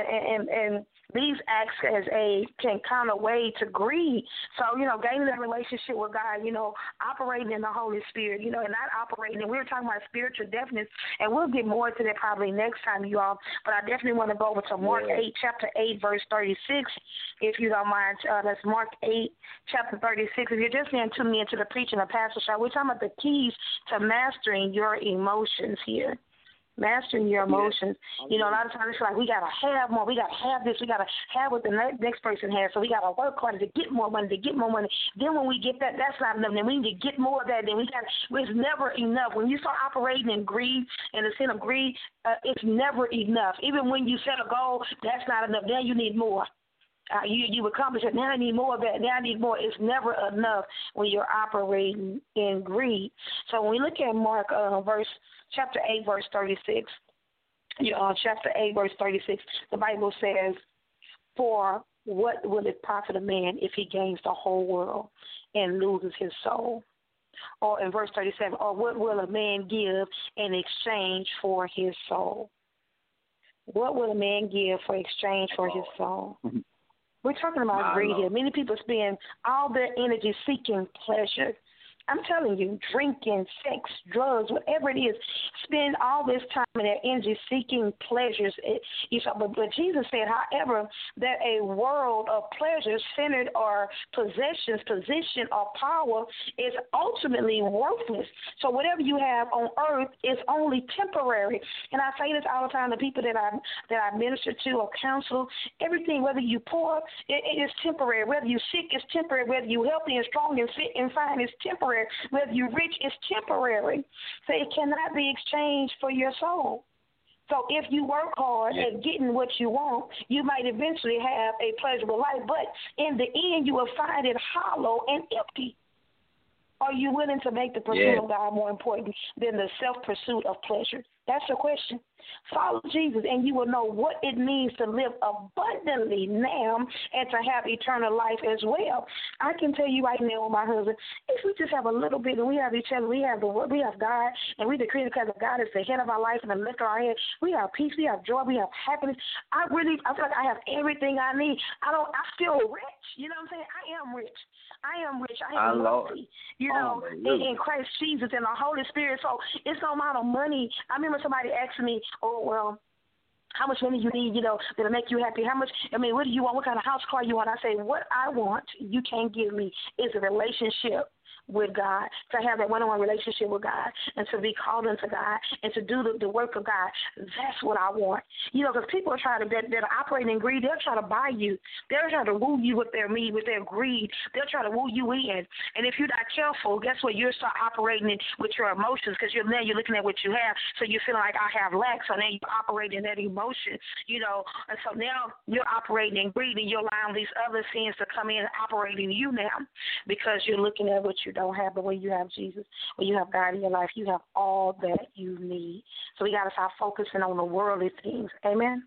And these acts can counterweigh to greed. So, gaining a relationship with God, operating in the Holy Spirit, and not operating. And we were talking about spiritual deafness, and we'll get more into that probably next time, you all. But I definitely want to go over to Mark 8, chapter 8, verse 36, if you don't mind. That's Mark 8, chapter 36. If you're just going to tune me into the preaching of Pastor Shaw, we're talking about the keys to mastering your emotions here. Mastering your emotions. A lot of times it's like we got to have more. We got to have this. We got to have what the next person has. So we got to work harder to get more money, Then when we get that, that's not enough. Then we need to get more of that. Then it's never enough. When you start operating in greed and the sin of greed, it's never enough. Even when you set a goal, that's not enough. Then you need more. You accomplish it. Now I need more of that. Now I need more. It's never enough when you're operating in greed. So when we look at Mark chapter 8, verse 36, chapter 8, verse 36, the Bible says, for what will it profit a man if he gains the whole world and loses his soul? Or in verse 37, or what will a man give in exchange for his soul? What will a man give for exchange for his soul? We're talking about greed here. Many people spend all their energy seeking pleasure. I'm telling you, drinking, sex, drugs, whatever it is, spend all this time and their energy seeking pleasures. But Jesus said, however, that a world of pleasures centered on possessions, position, or power is ultimately worthless. So whatever you have on earth is only temporary. And I say this all the time to people that I minister to or counsel. Everything, whether you poor, it is temporary. Whether you sick, it's temporary. Whether you healthy and strong and fit and fine, it's temporary. Whether you're rich, it's temporary. So it cannot be exchanged for your soul. So if you work hard at getting what you want, you might eventually have a pleasurable life. But in the end, you will find it hollow and empty. Are you willing to make the pursuit of God more important than the self-pursuit of pleasure? That's the question. Follow Jesus, and you will know what it means to live abundantly now and to have eternal life as well. I can tell you right now with my husband, if we just have a little bit and we have each other, we have God, and we decree because God is the head of our life and the lift of our head, we have peace, we have joy, we have happiness. I feel like I have everything I need. I feel rich. You know what I'm saying? I am rich. I am wealthy. You know, in Christ Jesus and the Holy Spirit. So it's no amount of money. I remember somebody asking me, oh, well, how much money you need, you know, that'll make you happy? What do you want? What kind of house car you want? I say, what I want, you can't give me, is a relationship with God, to have that one-on-one relationship with God, and to be called into God, and to do the work of God. That's what I want. You know, because people are trying that are operating in greed, they'll try to buy you. They'll try to woo you with their greed. They'll try to woo you in. And if you're not careful, guess what? You'll start operating with your emotions, because you're looking at what you have, so you're feeling like I have lack, so now you're operating that emotion, you know. And so now you're operating in greed, and you're allowing these other sins to come in and operate in you now, because you're looking at what you don't have. But when you have Jesus, when you have God in your life, you have all that you need. So we got to stop focusing on the worldly things. Amen?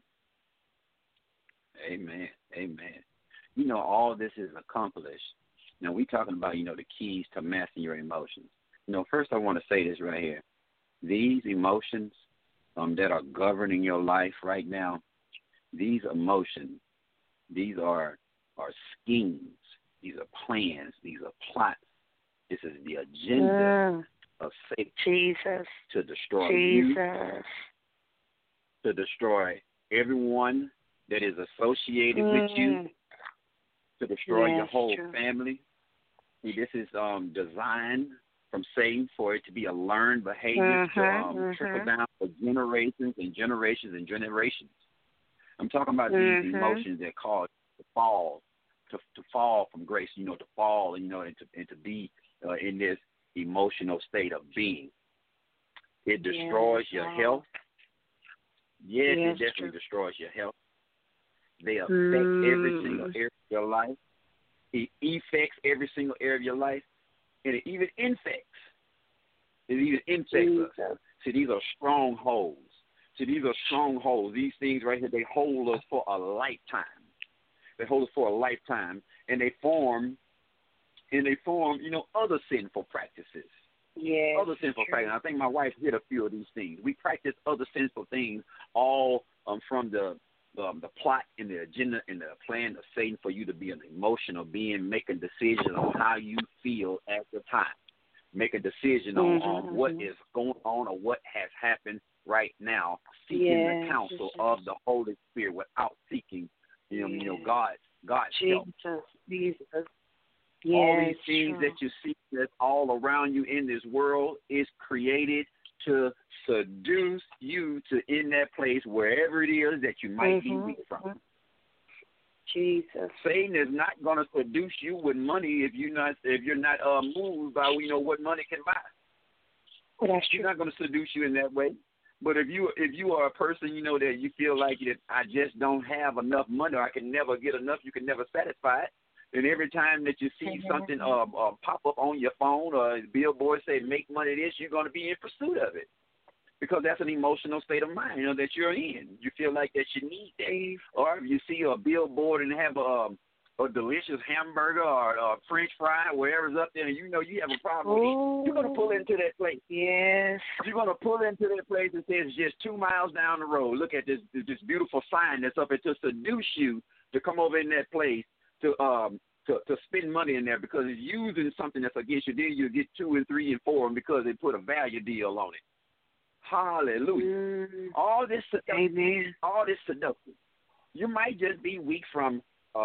Amen. Amen. You know, all this is accomplished. Now, we're talking about, you know, the keys to mastering your emotions. You know, first I want to say this right here. These emotions that are governing your life right now, these emotions, these are schemes. These are plans. These are plots. This is the agenda of Satan, Jesus, to destroy Jesus, you, to destroy everyone that is associated with you, to destroy your whole family. See, this is designed from Satan for it to be a learned behavior to trickle down for generations and generations and generations. I'm talking about these emotions that cause you to fall, to fall from grace, you know, to fall, you know, and to be in this emotional state of being. It destroys your health. Yes, it definitely destroys your health. They affect every single area of your life. It affects every single area of your life, and it even infects. Us. See, these are strongholds. These things right here, they hold us for a lifetime. And they form, you know, other sinful practices. Other sinful practices. I think my wife hit a few of these things. We practice other sinful things, all from the plot and the agenda and the plan of Satan for you to be an emotional being, making decisions on how you feel at the time. Make a decision on what is going on or what has happened right now, seeking the counsel of the Holy Spirit without seeking, you know, God's help. Jesus. All these things that you see that's all around you in this world is created to seduce you to in that place wherever it is that you might be weak from. Jesus. Satan is not going to seduce you with money if you're not moved by, you know, what money can buy. Well, that's true. He's not going to seduce you in that way. But if you are a person, you know, that you feel like that I just don't have enough money, or I can never get enough, you can never satisfy it. And every time that you see something pop up on your phone or a billboard say make money this, you're going to be in pursuit of it, because that's an emotional state of mind, you know, that you're in. You feel like that you need that. Or if you see a billboard and have a delicious hamburger or a French fry, wherever's up there, and you know you have a problem with it, you're going to pull into that place. Yes. You're going to pull into that place and say it's just 2 miles down the road. Look at this beautiful sign that's up there to seduce you to come over in that place to spend money in there, because it's using something that's against you. Then you get 2 and 3 and 4 because they put a value deal on it. Hallelujah. All this seduction. All this seduction. You might just be weak from,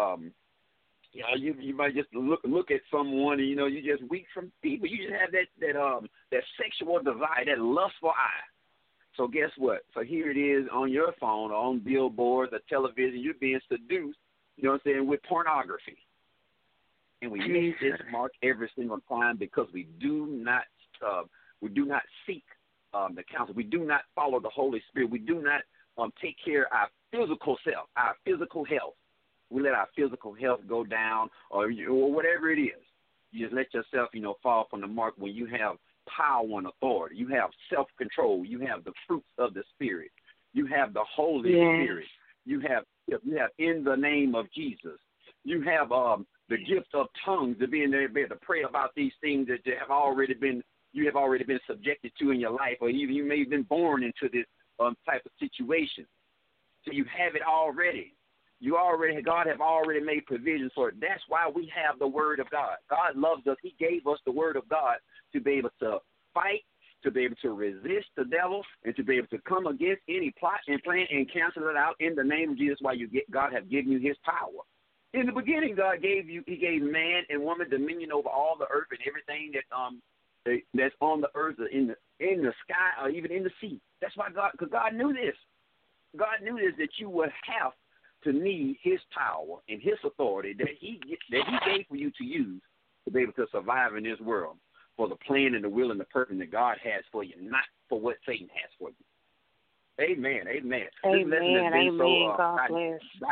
you might just look at someone and, you know, you just weak from people. You just have that sexual desire, that lustful eye. So guess what? So here it is on your phone, or on billboards, or television. You're being seduced, you know what I'm saying, with pornography. And we miss this mark every single time because we do not seek the counsel. We do not follow the Holy Spirit. We do not take care of our physical self, our physical health. We let our physical health go down, or whatever it is. You just let yourself, you know, fall from the mark when you have power and authority. You have self-control. You have the fruits of the Spirit. You have the Holy Spirit. You have in the name of Jesus. You have the gift of tongues, to be able to pray about these things that you have already been subjected to in your life, or even you may have been born into this type of situation. So you have it already. God have already made provisions for it. That's why we have the Word of God. God loves us. He gave us the Word of God to be able to fight, to be able to resist the devil, and to be able to come against any plot and plan and cancel it out in the name of Jesus. Why God have given you His power. In the beginning, God gave man and woman dominion over all the earth and everything that's on the earth, in the sky, or even in the sea. That's why because God knew this. God knew this, that you would have to need His power and His authority that He gave for you to use to be able to survive in this world for the plan and the will and the purpose that God has for you, not for what Satan has for you. Amen. Amen. This lesson has been so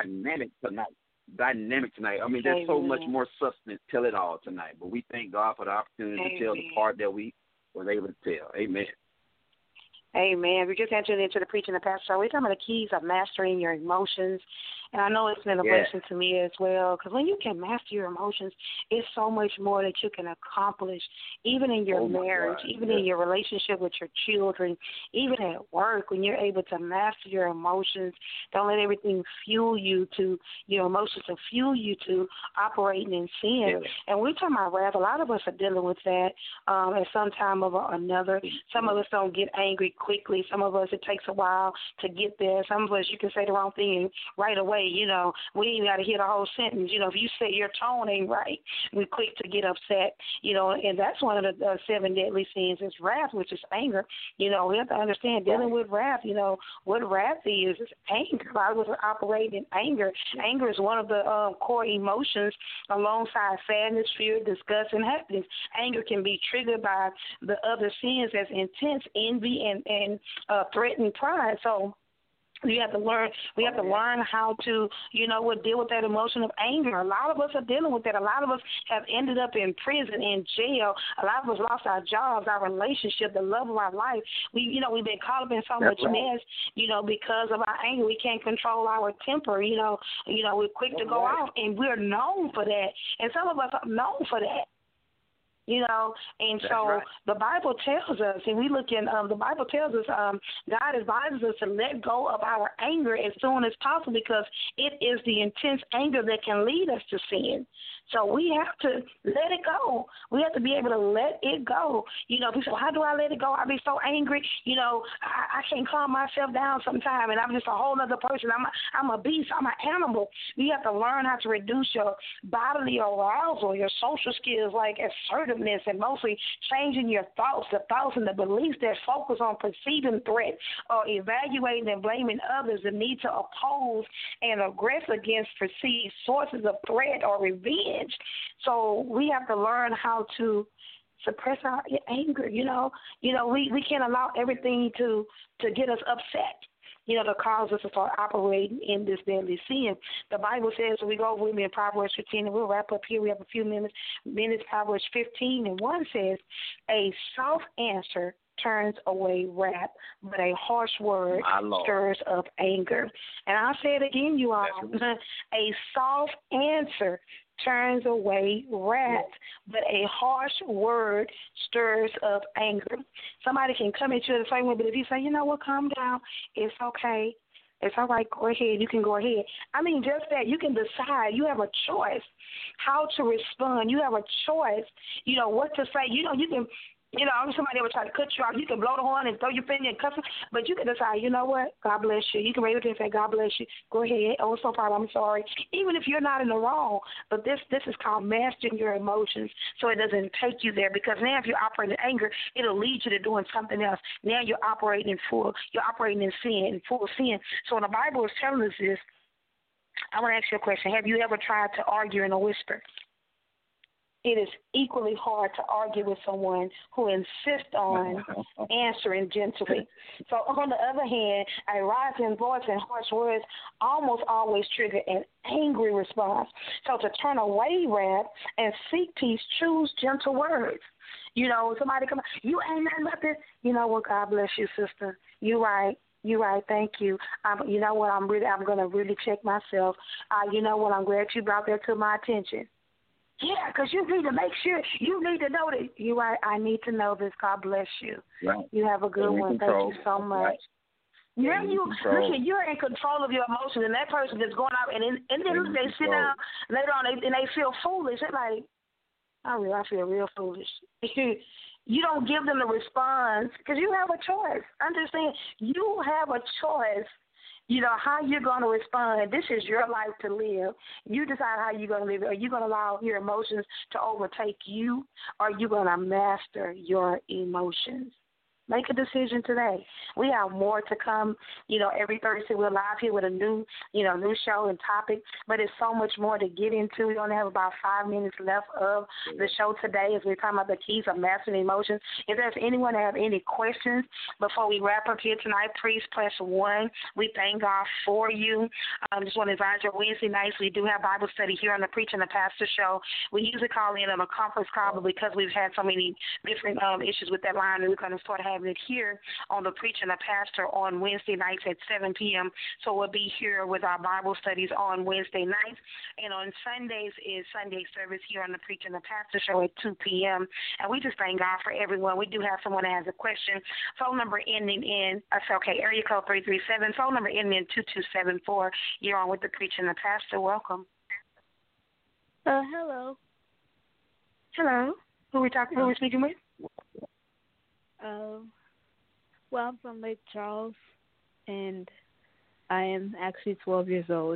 dynamic tonight. I mean, there's so much more substance. Tell it all tonight. But we thank God for the opportunity to tell the part that we were able to tell. Amen. Amen. We just entered into the preaching of Pastor. We're talking about the keys of mastering your emotions. And I know it's been a blessing to me as well, because when you can master your emotions, it's so much more that you can accomplish, even in your marriage, even in your relationship with your children, even at work, when you're able to master your emotions. Don't let everything fuel you to, your emotions to fuel you to operating in sin. And we're talking about wrath. A lot of us are dealing with that at some time or another. Some of us don't get angry quickly. Some of us, it takes a while to get there. Some of us, you can say the wrong thing right away. We ain't got to hear the whole sentence. If you say your tone ain't right, we're quick to get upset, and that's one of the 7 deadly sins is wrath, which is anger. We have to understand dealing with wrath, what wrath is anger. A lot of us operate in anger. Anger is one of the core emotions alongside sadness, fear, disgust, and happiness. Anger can be triggered by the other sins as intense envy and threatened pride. So we have to learn how to, deal with that emotion of anger. A lot of us are dealing with that. A lot of us have ended up in prison, in jail. A lot of us lost our jobs, our relationship, the love of our life. We've been caught up in so much mess, because of our anger. We can't control our temper. We're quick to go out, and we're known for that. And some of us are known for that. The Bible tells us, and we look in, the Bible tells us, God advises us to let go of our anger as soon as possible, because it is the intense anger that can lead us to sin. So we have to let it go. We have to be able to let it go. People say, how do I let it go? I be so angry. I can't calm myself down sometimes, and I'm just a whole other person. I'm a beast. I'm an animal. You have to learn how to reduce your bodily arousal, your social skills like assertiveness, and mostly changing your thoughts, the thoughts and the beliefs that focus on perceiving threat or evaluating and blaming others, the need to oppose and aggress against perceived sources of threat or revenge. So we have to learn how to suppress our anger. We can't allow everything to get us upset, to cause us to start operating in this deadly sin. The Bible says, we go with me in Proverbs 15, and we'll wrap up here. We have a few minutes. Proverbs 15:1 says, a soft answer turns away wrath, but a harsh word stirs up anger. And I'll say it again, you all. A soft answer turns away wrath, but a harsh word stirs up anger. Somebody can come at you the same way, but if you say, calm down, it's okay. It's all right, go ahead. You can go ahead. I mean, just that. You can decide. You have a choice how to respond. You have a choice, what to say. You can... somebody ever try to cut you off, you can blow the horn and throw your finger and cuss them, but you can decide, what, God bless you. You can raise your hand and say, God bless you. Go ahead. Oh, it's no problem. I'm sorry. Even if you're not in the wrong, but this is called mastering your emotions so it doesn't take you there, because now if you're operating in anger, it'll lead you to doing something else. Now you're operating in sin, in full sin. So when the Bible is telling us this, I want to ask you a question. Have you ever tried to argue in a whisper? it is equally hard to argue with someone who insists on answering gently. So on the other hand, a rising voice and harsh words almost always trigger an angry response. So to turn away wrath and seek peace, choose gentle words. You know, somebody come, you ain't nothing but this. You know what? God bless you, sister. You right. You're right. Thank you. You know what? I'm going to really check myself. You know what? I'm glad you brought that to my attention. Yeah, because you need to make sure. You need to know that. You're right. I need to know this. God bless you. Right. You have a good one. Control. Thank you so much. Right. Yeah, you're in control of your emotions, and that person is going out, and then they sit down later on, and they feel foolish. They're like, I feel real foolish. You don't give them the response because you have a choice. Understand, you have a choice, you know, how you're going to respond. This is your life to live. You decide how you're going to live. Are you going to allow your emotions to overtake you, or are you going to master your emotions? Make a decision today. We have more to come. You know, every Thursday we're live here with a new show and topic, but it's so much more to get into. We only have about 5 minutes left of the show today as we're talking about the keys of mastering emotions. If there's anyone that have any questions before we wrap up here tonight, please press 1. We thank God for you. Just want to advise you, Wednesday nights we do have Bible study here on the Preach and the Pastor show. We usually call in on a conference call, but because we've had so many different issues with that line, we're going to start having it here on the Preach and the Pastor on Wednesday nights at 7 p.m. So we'll be here with our Bible studies on Wednesday nights. And on Sundays is Sunday service here on the Preach and the Pastor show at 2 p.m. And we just thank God for everyone. We do have someone that has a question. Phone number ending in, area code 337. Phone number ending in 2274. You're on with the Preach and the Pastor. Welcome. Hello. Hello. Who are we speaking with? Well, I'm from Lake Charles, and I am actually 12 years old.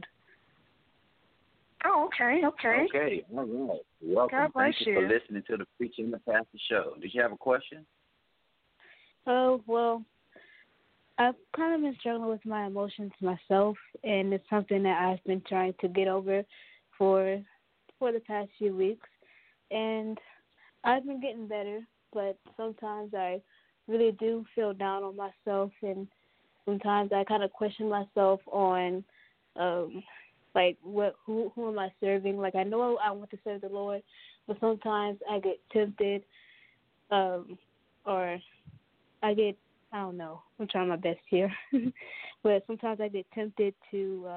Oh, okay. Okay, all right. Welcome. God bless Thank you for listening to the Preaching and the Pastor show. Did you have a question? Oh, well, I've kind of been struggling with my emotions myself, and it's something that I've been trying to get over for the past few weeks. And I've been getting better, but sometimes I really do feel down on myself, and sometimes I kind of question myself on, like, who am I serving? Like, I know I want to serve the Lord, but sometimes I get tempted, or I don't know, I'm trying my best here, but sometimes I get tempted to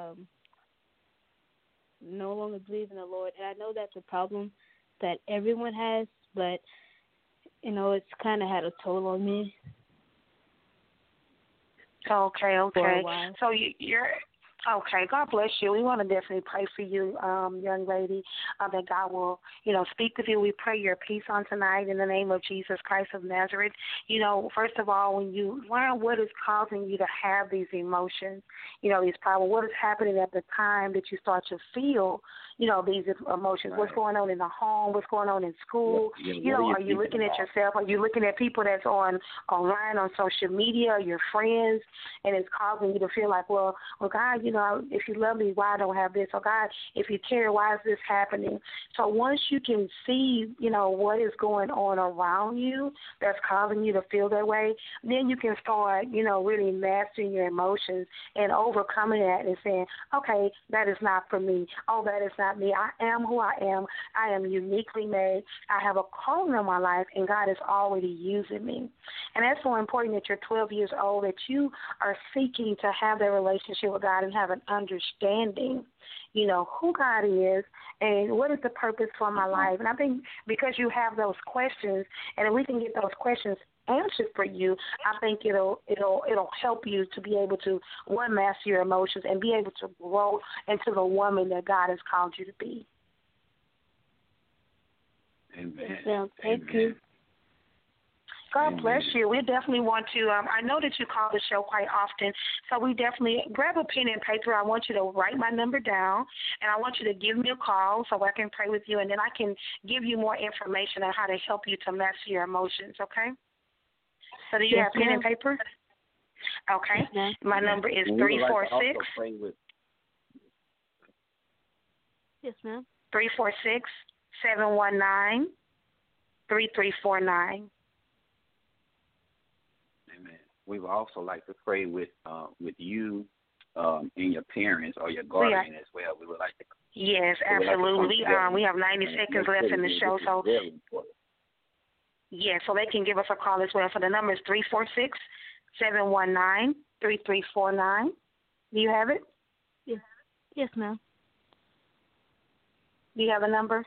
no longer believe in the Lord, and I know that's a problem that everyone has, but you know, it's kind of had a toll on me. Okay. For a while. So you're okay. God bless you. We want to definitely pray for you, young lady, that God will, speak with you. We pray your peace on tonight in the name of Jesus Christ of Nazareth. First of all, when you learn what is causing you to have these emotions, these problems, what is happening at the time that you start to feel, these emotions, right. What's going on in the home, what's going on in school, are you looking at yourself, are you looking at people that's online on social media, your friends, and it's causing you to feel like, well, God, if you love me, why I don't have this? Or God, if you care, why is this happening? So once you can see, what is going on around you that's causing you to feel that way, then you can start, really mastering your emotions and overcoming that and saying, okay, that is not for me. Oh, that is not me. I am who I am. I am uniquely made. I have a calling in my life, and God is already using me. And that's so important that you're 12 years old, that you are seeking to have that relationship with God and have an understanding, who God is and what is the purpose for my life. And I think because you have those questions, and if we can get those questions answered for you, I think it'll help you to be able to, one, master your emotions and be able to grow into the woman that God has called you to be. Amen. Well, thank you. God bless you. We definitely want to, I know that you call the show quite often, so we definitely grab a pen and paper. I want you to write my number down, and I want you to give me a call so I can pray with you, and then I can give you more information on how to help you to master your emotions, okay? So do you have pen and paper? Okay. Yes, my number is 346. Yes, ma'am. 346 719-3349. Amen. We would also like to pray with you and your parents or your guardian as well. We would like to. Yes, absolutely. We have 90 seconds left in the show, so yeah, so they can give us a call as well. So the number is 346-719-3349. Do you have it? Yes, ma'am. Do you have a number?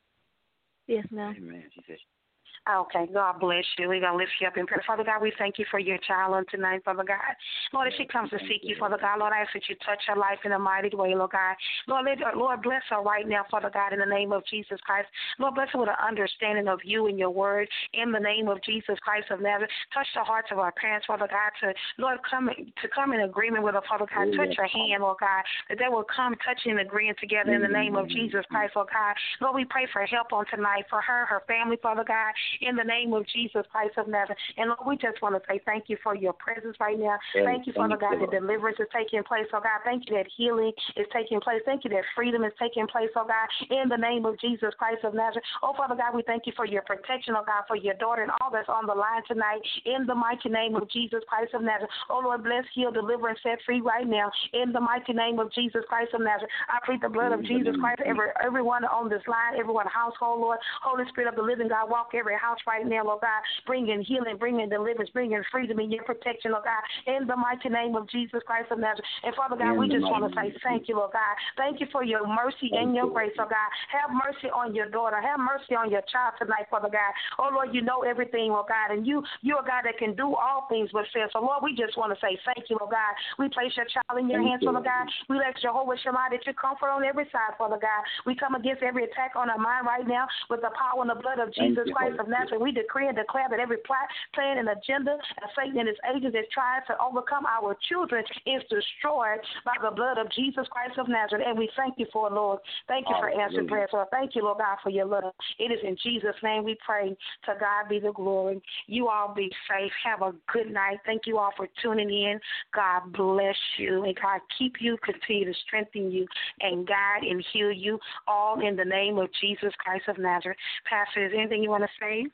Yes, ma'am. Amen. She said. Okay, God bless you. We're going to lift you up in prayer. Father God, we thank you for your child on tonight, Father God. Lord, as she comes to seek you, Father God, Lord, I ask that you touch her life in a mighty way, Lord God. Lord, bless her right now, Father God, in the name of Jesus Christ. Lord, bless her with an understanding of you and your word in the name of Jesus Christ of Nazareth. Touch the hearts of our parents, Father God, to come in agreement with her, Father God. Touch her hand, Lord God, that they will come touching and agreeing together in the name of Jesus Christ, Lord God. Lord, we pray for help on tonight for her family, Father God, in the name of Jesus Christ of Nazareth. And Lord, we just want to say thank you for your presence right now. Thank you, Father God, that deliverance is taking place, oh God. Thank you that healing is taking place. Thank you that freedom is taking place, oh God, in the name of Jesus Christ of Nazareth. Oh, Father God, we thank you for your protection, oh God, for your daughter and all that's on the line tonight in the mighty name of Jesus Christ of Nazareth. Oh, Lord, bless, heal, deliver, and set free right now in the mighty name of Jesus Christ of Nazareth. I plead the blood of Jesus Christ, everyone on this line, everyone household, Lord. Holy Spirit of the living God, walk every house right now, Lord God, bringing healing, bringing deliverance, bringing freedom in your protection, Lord God, in the mighty name of Jesus Christ of Nazareth. And Father God, we just want to say thank you, Lord God. Thank you for your mercy and your grace, Lord God. Have mercy on your daughter. Have mercy on your child tonight, Father God. Oh, Lord, you know everything, Lord God, and you're a God that can do all things but fail. So, Lord, we just want to say thank you, Lord God. We place your child in your hands, Father God. We let Jehovah Shammah that you comfort on every side, Father God. We come against every attack on our mind right now with the power and the blood of Jesus Christ of Nazareth. We decree and declare that every plot, plan, and agenda of Satan and his agents that tries to overcome our children is destroyed by the blood of Jesus Christ of Nazareth. And we thank you for it, Lord. Thank you for answering prayers, Lord. Thank you, Lord God, for your love. It is in Jesus' name we pray. To God be the glory. You all be safe. Have a good night. Thank you all for tuning in. God bless you. And God keep you, continue to strengthen you, and guide and heal you, all in the name of Jesus Christ of Nazareth. Pastor, is there anything you want to say?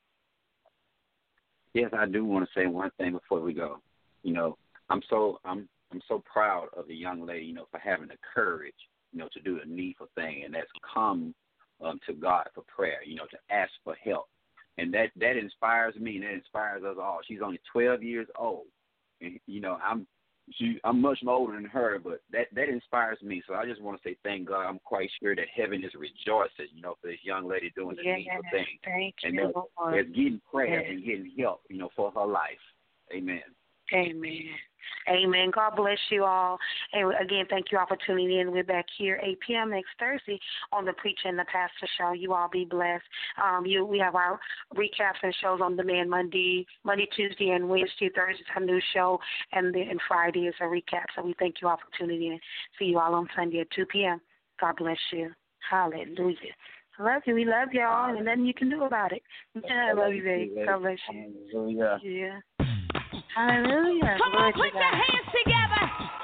Yes, I do want to say one thing before we go. You know, I'm so proud of the young lady, you know, for having the courage, you know, to do the needful thing, and that's come to God for prayer, you know, to ask for help. And that inspires me, and that inspires us all. She's only 12 years old, and, you know, I'm much older than her, but that inspires me. So I just want to say thank God. I'm quite sure that heaven is rejoicing, you know, for this young lady doing the needful thing. Thank and you, they're getting prayer and getting help, you know, for her life. Amen. Amen. Amen. God bless you all. And again, thank you all for tuning in. We're back here 8 p.m. next Thursday on the Preacher and the Pastor Show. You all be blessed. We have our recaps and shows on demand Monday, Tuesday, and Wednesday. Thursday's our new show, and then Friday is a recap. So we thank you all for tuning in. See you all on Sunday at 2 p.m. God bless you. Hallelujah. I love you. We love y'all, and nothing you can do about it. Yeah, I love you, baby. God bless you. Hallelujah. Yeah. Hallelujah. Come on, put your hands together.